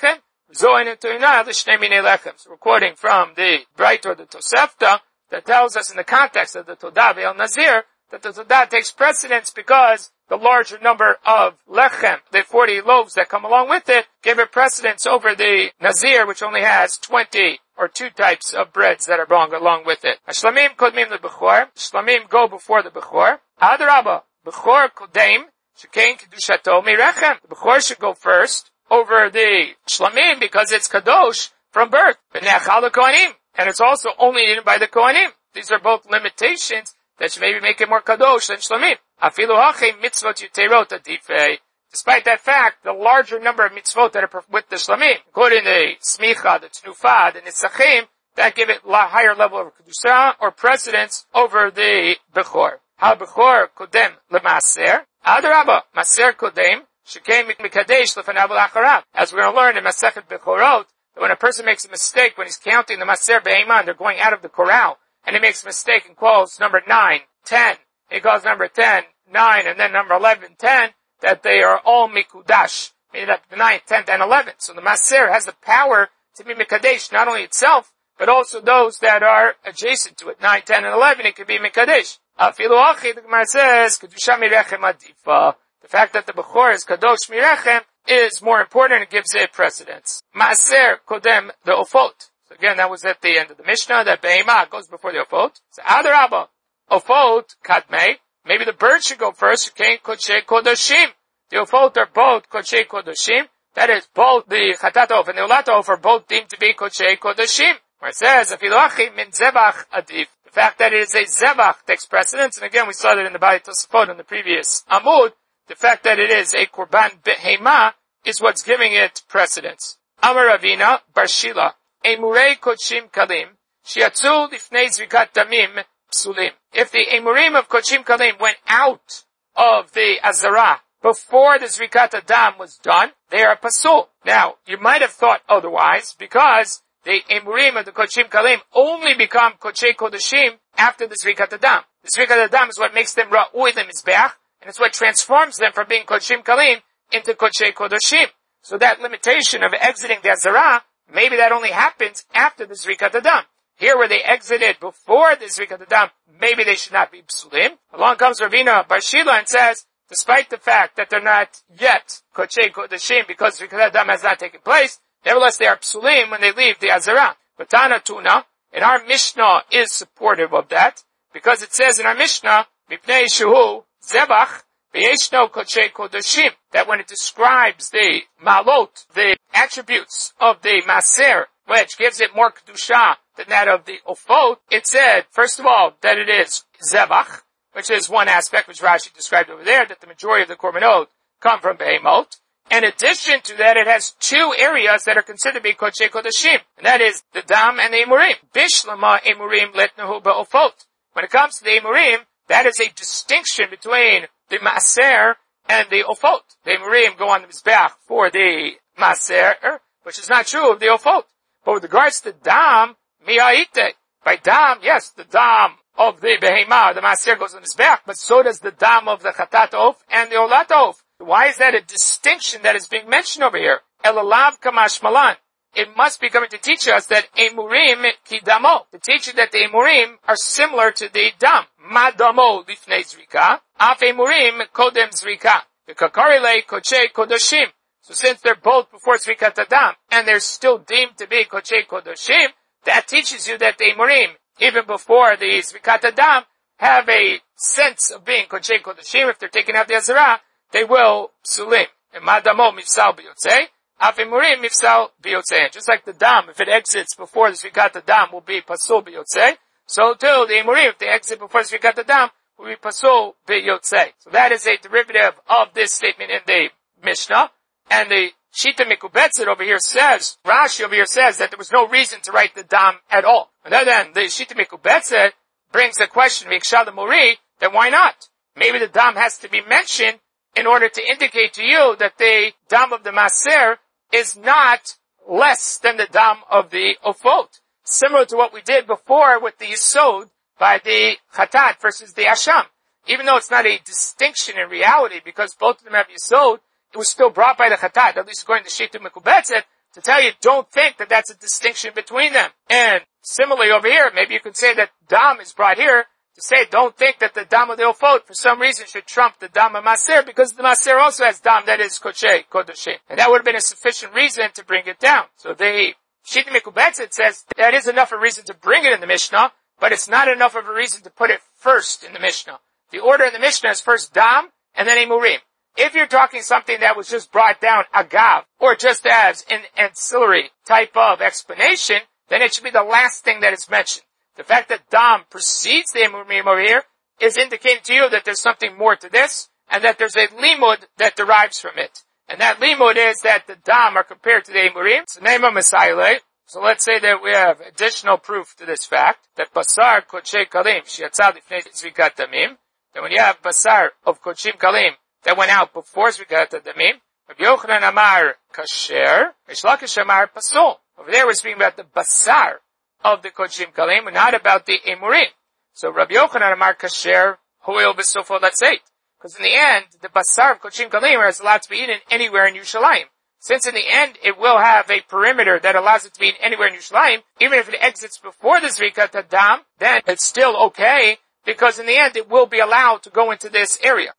from the Bright or the Tosefta that tells us in the context of the Todah ve'el Nazir that the Todah takes precedence because the larger number of lechem, the 40 loaves that come along with it, give it precedence over the Nazir, which only has 20 or 2 types of breads that are belong along with it. Shlamim kodmim the Bechor. Shlamim go before the Bechor. Adarabba, Bechor kodem. Shekein kedushato mirechem. The Bechor should go first over the Shlamim because it's kadosh from birth. V'nechal kohanim, and it's also only eaten by the kohanim. These are both limitations that should maybe make it more kadosh than Shlamim. Afilu hachi mitzvot yuterot adifei. Despite that fact, the larger number of mitzvot that are with the Shlamim, including the smicha, the tnufa, the nitzachim, that give it a higher level of kedusha or precedence over the Bechor. How Bechor kodem lemaser. Adarabba, Maser Kodem, Shekein Mikadesh Lefanav L'Acharav. As we're going to learn in Masechet Bechorot, that when a person makes a mistake, when he's counting the Maser Be'eman, they're going out of the corral, and he makes a mistake and calls number 9, 10, he calls number 10, 9, and then number 11, 10, that they are all Mikudash, meaning that the 9th, 10th, and 11th. So the Maser has the power to be Mikadesh, not only itself, but also those that are adjacent to it, 9, 10, and 11, it could be Mikadesh. Afilu Achi, the Gemara says, Kedusha Mirechem Adifa. The fact that the Bechor is Kadosh Mirechem is more important, it gives it precedence. Maaser Kodem the Ofot. So again, that was at the end of the Mishnah, that Behemah goes before the Ofot. So Adarabba, Ofot Kadmei, maybe the bird should go first, Shekein Kodshei Kodoshim. The Ofot are both Kodshei Kodoshim, that is, both the Chatatov and the Olatov are both deemed to be Kodshei Kodoshim. Where it says, Afilu Achi Min Zebach Adif. The fact that it is a zevach takes precedence, and again we saw that in the Bali Tosafot in the previous Amud, the fact that it is a korban behema is what's giving it precedence. Amar Ravina bar Shila, Emurei kodshim kalim, shiatzu lifnei zrikat damim psulim. If the emurim of kodshim kalim went out of the azara before the zrikat adam was done, they are pasul. Now, you might have thought otherwise, because the emurim of the Kodshim Kalim only become Kodshei Kodashim after the Zrikat Adam. The Zrikat Adam is what makes them Ra'ui Lemizbeach, and it's what transforms them from being Kodshim Kalim into Kodshei Kodashim. So that limitation of exiting the Azara, maybe that only happens after the Zrikat Adam. Here where they exited before the Zrikat Adam, maybe they should not be Psulim. Along comes Ravina bar Shila and says, despite the fact that they're not yet Kodshei Kodashim because Zrikat Adam has not taken place, nevertheless, they are psulim when they leave the Azara. But Tana Tuna, and our Mishnah is supportive of that, because it says in our Mishnah, Mipnei Shehu Zebach V'yeshno Kodshei Kodashim, that when it describes the malot, the attributes of the Maser, which gives it more kedusha than that of the Ofot, it said, first of all, that it is Zebach, which is one aspect which Rashi described over there, that the majority of the korbanot come from Behemot. In addition to that, it has 2 areas that are considered to be Kodshei Kodashim, and that is the Dam and the Emurim. Bishlama Emurim Letnahu Ba'ofot. When it comes to the Emurim, that is a distinction between the Maser and the Ofot. The Emurim go on the Mizbeach for the Maser, which is not true of the Ofot. But with regards to Dam, Mi'aite. By Dam, yes, the Dam of the Behemah, the Maser goes on the Mizbeach, but so does the Dam of the Chatatov and the Olatov. Why is that a distinction that is being mentioned over here? Elalav kamash malan. it must be coming to teach us that emurim kidamo, to teach you that the emurim are similar to the dam. Ma damo lifnei zrika, af emurim kodem zrika. The kakarile koche kodoshim. So since they're both before zrikat adam, and they're still deemed to be koche kodoshim, that teaches you that the emurim, even before the zrikat adam, have a sense of being koche kodoshim. If they're taking out the azara, they will psulim. And ma damo mifsal biyotze. Afimurim mifsal biyotze. Just like the dam, if it exits before the zrikat dam, will be pasul biyotze. So too, the emurim, if they exit before the zrikat dam, will be pasul biyotze. So that is a derivative of this statement in the Mishnah. And the Shita Mikubetzet over here says, Rashi over here says that there was no reason to write the dam at all. And then the Shita Mikubetzet brings the question, Mikshal the Muri, then why not? Maybe the dam has to be mentioned in order to indicate to you that the dam of the Maser is not less than the dam of the Ofot. Similar to what we did before with the Yisod by the Chatat versus the Asham. Even though it's not a distinction in reality, because both of them have Yisod, it was still brought by the Chatat, at least according to Shita Mekubetzet, to tell you don't think that that's a distinction between them. And similarly over here, maybe you could say that dam is brought here to say don't think that the dam of the Ofot for some reason should trump the dam of Maser, because the Maser also has dam that is Koche, Kodoshim. And that would have been a sufficient reason to bring it down. So the Shita Mekubetzet says that is enough of a reason to bring it in the Mishnah, but it's not enough of a reason to put it first in the Mishnah. The order in the Mishnah is first dam and then emurim. If you're talking something that was just brought down agav, or just as an ancillary type of explanation, then it should be the last thing that is mentioned. The fact that dam precedes the emurim over here is indicating to you that there's something more to this, and that there's a limud that derives from it. And that limud is that the dam are compared to the emurim. It's the name of Messiah. So let's say that we have additional proof to this fact, that basar koche kalim shiatzad lifnei zrikat damim, that when you have basar of kochim kalim that went out before zrikat damim, Rabbi Yochanan amar kasher, Reish Lakish amar pasul. Over there we're speaking about the basar of the kochim kalim, and not about the emurim. So Rabbi Yochanan amar kasher, hoil b'sofo latzeit. Because in the end, the basar of kochim kalim is allowed to be eaten anywhere in Yerushalayim. Since in the end it will have a perimeter that allows it to be eaten anywhere in Yerushalayim, even if it exits before the zrikat hadam, then it's still okay, because in the end it will be allowed to go into this area.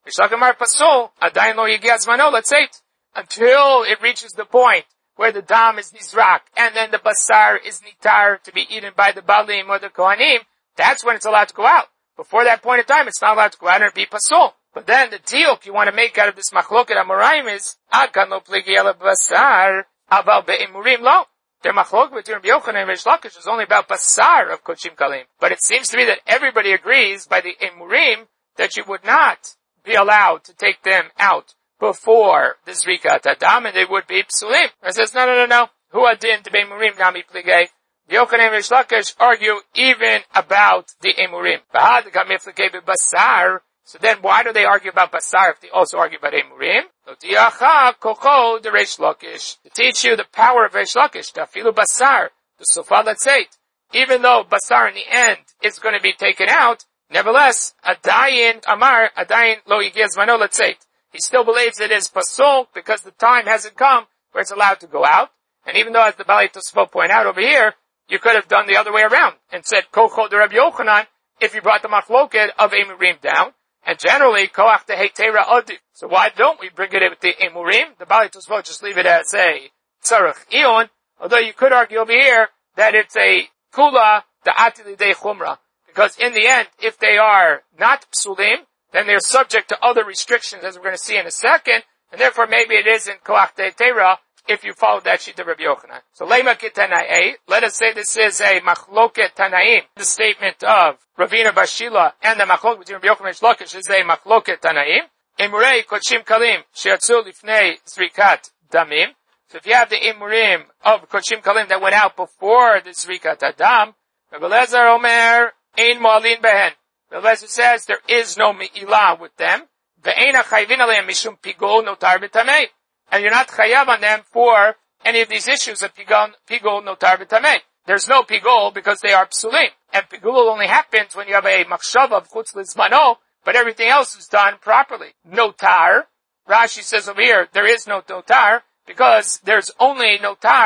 Until it reaches the point where the dam is nizrak, and then the basar is nitar to be eaten by the balim or the kohanim, that's when it's allowed to go out. Before that point in time, it's not allowed to go out and be pasul. But then the diuk you want to make out of this machloket amoraim is, akan lo pligi ala basar, aval be'imurim lo. Their machloket between Rabbi Yochanan and Reish Lakish is only about basar of kochim kalim. But it seems to me that everybody agrees by the emurim that you would not be allowed to take them out before the zrikat hadam, and they would be psulim. It says, no. Hu adin to be'imurim nami pligei. Yochanan and Reish Lakish argue even about the emurim. Bahad gam yifligei basar. So then why do they argue about basar if they also argue about emurim? To teach you the power of Reish Lakish, tafilu basar, the sofa latzeit. Even though basar in the end is going to be taken out, nevertheless, adayin amar, adayin lo yigiaz mano latzeit. He still believes it is pasul because the time hasn't come where it's allowed to go out. And even though, as the Balei Tosfot point out over here, you could have done the other way around and said kocho de Rabbi Yochanan if you brought the machloket of emurim down. And generally, koach de heitera odi. So why don't we bring it with the emurim? The Balei Tosfot just leave it as a tzarech ion. Although you could argue over here that it's a kula de atili de chumra. Because in the end, if they are not psulim, then they're subject to other restrictions, as we're going to see in a second. And therefore, maybe it isn't koach de heitera if you follow that sheet of Rabbi Yochanan. So lema kitanai, let us say this is a machloket tanaim. The statement of Ravina Bashila and the machloket between Rabbi Yochanan and Reish Lakish is a machloket tanaim. Emurei kochim kalim shiatzu lifnei zrikat damim. So if you have the emurim of kochim kalim that went out before the zrikat adam, Rabbi Elazar Omer ein mo'alin behen. Rabbi Elazar says there is no me'ilah with them. Ve'eina chayvin aleim mishum pigol notar b'tamei. And you're not chayav on them for any of these issues of pigol notar b'tamei. There's no pigol because they are psulim. And pigol only happens when you have a machshava of chutz lizmano, but everything else is done properly. Notar, Rashi says over here, there is no notar because there's only notar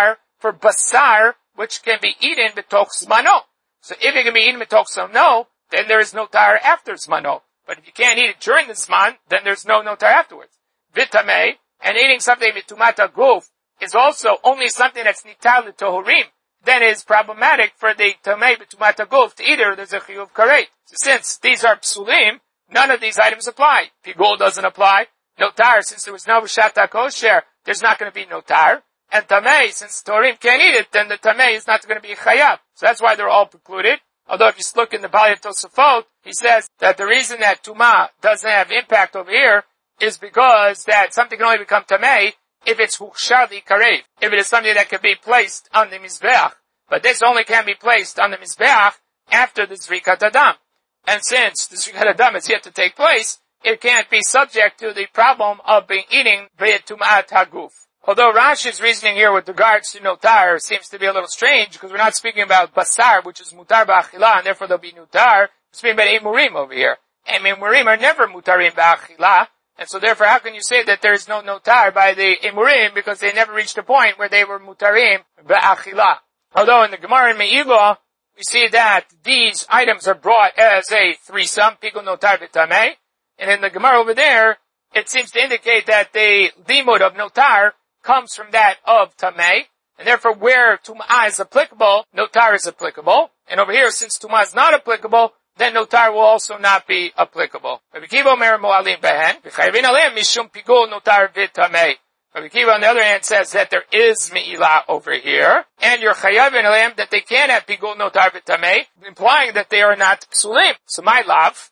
for basar, which can be eaten betoch zmano. So if it can be eaten betoch zmano, then there is no tar after zmano. But if you can't eat it during the zman, then there's no tar afterwards. Vitamei, and eating something vitumata guf is also only something that's nital tohorim. Then it is problematic for the tamei vitumata guf to eat it, or there's a chiyuv karet. So since these are psulim, none of these items apply. Pigul doesn't apply. Notar, since there was no shata kosher, there's not going to be notar. And tamei, since tohorim can't eat it, then the tamei is not going to be chayav. So that's why they're all precluded. Although if you look in the Balei Tosafot, he says that the reason that Tumah doesn't have impact over here is because that something can only become Tamei if it's Huchshar Karev. If it is something that can be placed on the Mizbeach. But this only can be placed on the Mizbeach after the Zrikat Adam. And since the Zrikat Adam is yet to take place, it can't be subject to the problem of being eating Be'etumat Haguf. Although Rashi's reasoning here with regards to notar seems to be a little strange, because we're not speaking about basar, which is mutar ba'achila, and therefore there'll be nutar. We're speaking about emurim over here. And emurim are never mutarim ba'achila, and so therefore how can you say that there is no notar by the emurim, because they never reached a point where they were mutarim ba'achila. Although in the Gemara in Me'ilah, we see that these items are brought as a threesome, pigul notar v'tamei, and in the Gemara over there, it seems to indicate that the limud of notar comes from that of Tamei, and therefore where Tum'ah is applicable, Notar is applicable. And over here, since Tum'ah is not applicable, then Notar will also not be applicable. Rabbi Kiva Omer Mo'alim Behen, V'chayvin Alem Mishum Pigul Notar V'Tamei. Rabbi Kiva on the other hand says that there is Me'ilah over here, and you're Chayavin Alem that they can have Pigul Notar V'Tamei, implying that they are not Psulim. So my love,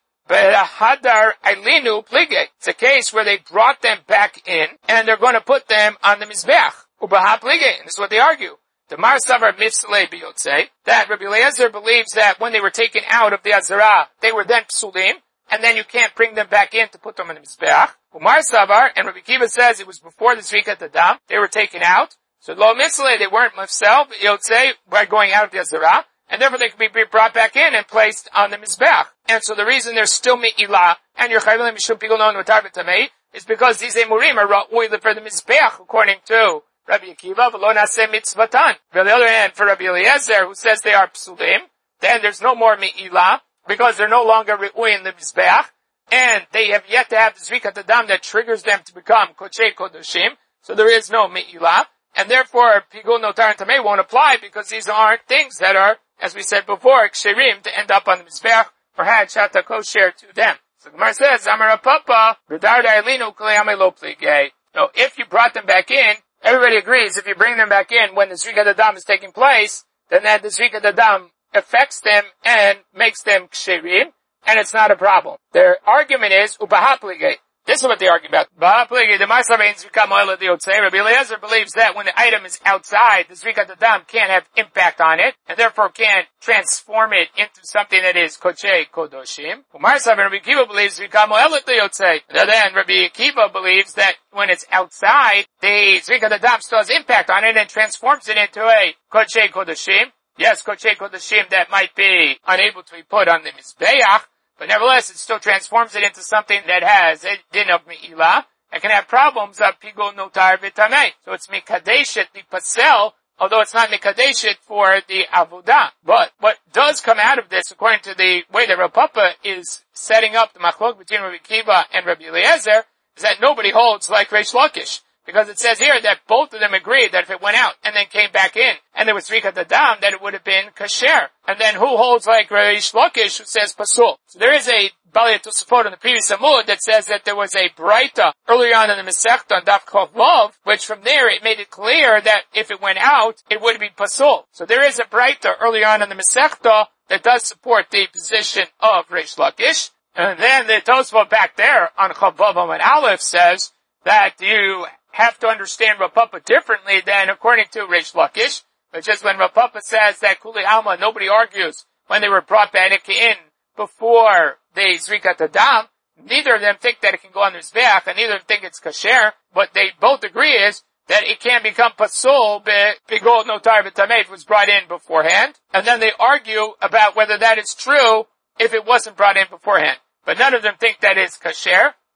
Hadar Ailinu Plige. It's a case where they brought them back in, and they're going to put them on the Mizbeach. Ubaha Plige. And this is what they argue. The Mar Savar Mitzle Biyotze, that Rabbi Eliezer believes that when they were taken out of the Azara, they were then Psulim, and then you can't bring them back in to put them on the Mizbeach. Umar Savar, and Rabbi Kiva says it was before the Zrikat Adam, they were taken out. So Lo Mitzle, they weren't Mifsel Biyotze by going out of the Azara, and therefore they can be brought back in and placed on the Mizbeach. And so the reason there's still Me'ilah, and your Chayvim Mishum Pigul Non Notar V'Tamei, is because these Emurim are Ra'ui for the Mizbeach, according to Rabbi Akiva, V'lo Naseh Mitzvatan. On the other hand, for Rabbi Eliezer, who says they are Psulim, then there's no more Me'ilah, because they're no longer Ra'ui in the Mizbeach, and they have yet to have the Zrikat Adam that triggers them to become Kochei Kodoshim, so there is no Me'ilah, and therefore Pigul Notar and Tamei won't apply, because these aren't things that are, as we said before, ksherim to end up on the Mizbeach, or had shata kosher to them. So the Gemara says, Amar Papa, B'darda Elinu K'leyame Lo Pligei. So if you brought them back in, everybody agrees if you bring them back in when the Zrikat Adam is taking place, then that the Zrikat Adam affects them and makes them ksherim, and it's not a problem. Their argument is, Ubaha Pligei. This is what they argue about. Rabbi Eliezer believes that when the item is outside, the Zrikat Adam can't have impact on it, and therefore can't transform it into something that is Kochei Kodoshim. Rabbi Akiva believes then Rabbi Akiva believes that when it's outside, the Zrikat Adam still has impact on it and transforms it into a Kochei Kodoshim. Yes, Kochei Kodoshim that might be unable to be put on the Mizbeach, but nevertheless, it still transforms it into something that has a din of Me'ilah, and can have problems of Pigul Notar V'Tamei. So it's Mikadeshet, the Pasel, although it's not Mikadeshet for the Avodah. But what does come out of this, according to the way that Rav Papa is setting up the Machlok between Rabbi Akiva and Rabbi Eliezer, is that nobody holds like Reish Lakish. Because it says here that both of them agreed that if it went out and then came back in, and there was Zrikat Adam, that it would have been kasher. And then who holds like Reish Lakish, who says pasul? So there is a Balei Tosafot on the previous Amud that says that there was a Braita earlier on in the Masechta on Daf Chof Vav, which from there it made it clear that if it went out, it would be pasul. So there is a Braita earlier on in the Masechta that does support the position of Reish Lakish. And then the Tosafot back there on Chof Vav Amud Aleph says that you have to understand Rav Papa differently than according to Reish Lakish, which is when Rav Papa says that Kuli Alma, nobody argues when they were brought back in before the Zrikat Adam. Neither of them think that it can go on the Mizbeach, and neither of them think it's kasher. What they both agree is that it can become pasul b'pigul notar v'tamei if it was brought in beforehand. And then they argue about whether that is true if it wasn't brought in beforehand. But none of them think that it's kasher.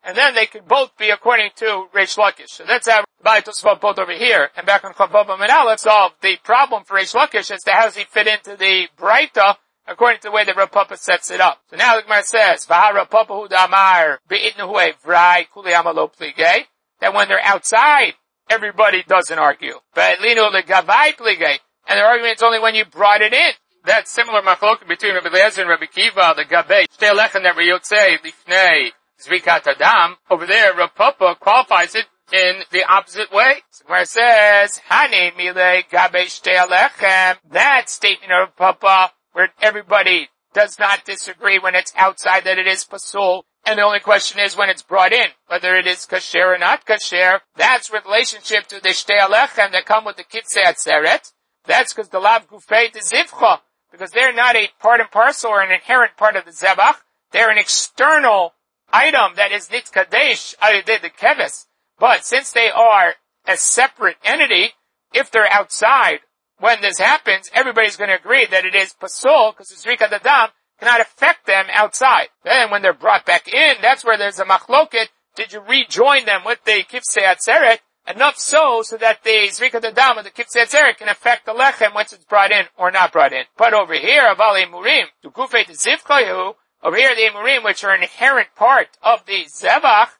and then they could both be according to Reish Lakish. So that's how Rabbi Tosfot both over here, and back on Chavav Amud Aleph solved the problem for Reish Lakish as to how does he fit into the Breita according to the way that Rav Papa sets it up. So now the Gemara says, V'ha Rav Papa hu damar be'itnu v'rai kuli amalo pligei, that when they're outside, everybody doesn't argue. Be'linu legavai pligei, and the argument is only when you brought it in. That's similar machlok between Rabbi Eliezer and Rabbi Kiva, the gabei shtei lechem that we would say lifnei zrikat adam. Over there, Rav Papa qualifies it in the opposite way. So where it says, Hani mile gabei shtei lechem, that statement of Rav Papa, where everybody does not disagree when it's outside that it is pasul, and the only question is when it's brought in, whether it is kasher or not kasher. That's relationship to the shtei lechem that come with the kitzei atzeret. That's because the lav gufei de zivcha, because they're not a part and parcel or an inherent part of the zebach. They're an external item that is nitkadesh alidei the keves. But since they are a separate entity, if they're outside when this happens, everybody's going to agree that it is pasul, because the zrika dadam cannot affect them outside. Then when they're brought back in, that's where there's a machloket. Did you rejoin them with the kifsei atzeret? Enough so that the zrika dadam of the kifsei atzeret can affect the lechem once it's brought in or not brought in. But over here, avale emurim, to gufei to zivchayu, over here the emurim, which are an inherent part of the zevach,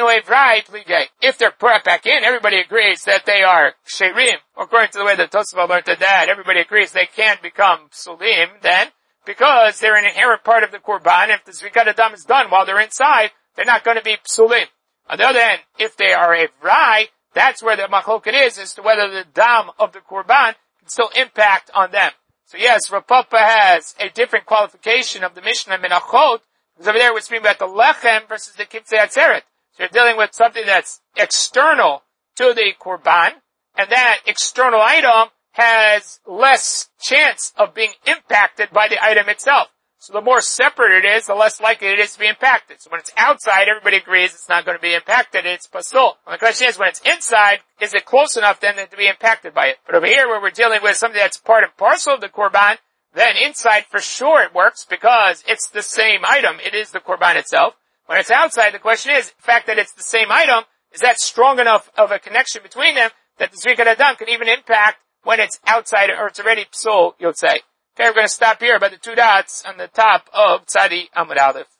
if they're brought back in, everybody agrees that they are sherim. According to the way that Tosafot learned that, everybody agrees they can't become psulim then, because they're an inherent part of the korban. If the zrikat adam is done while they're inside, they're not going to be psulim. On the other hand, if they are a vrai, that's where the machloket is as to whether the dam of the korban can still impact on them. So yes, Rav Papa has a different qualification of the Mishnah Menachot, because over there we're speaking about the lechem versus the kifsei atzeret. So you're dealing with something that's external to the korban, and that external item has less chance of being impacted by the item itself. So the more separate it is, the less likely it is to be impacted. So when it's outside, everybody agrees it's not going to be impacted, it's pasul. And the question is, when it's inside, is it close enough then to be impacted by it? But over here, where we're dealing with something that's part and parcel of the korban, then inside for sure it works because it's the same item. It is the korban itself. When it's outside, the question is, the fact that it's the same item, is that strong enough of a connection between them that the zrikat adam can even impact when it's outside or it's already psul, you'll say. Okay, we're going to stop here by the two dots on the top of Tzadi Amud Aleph.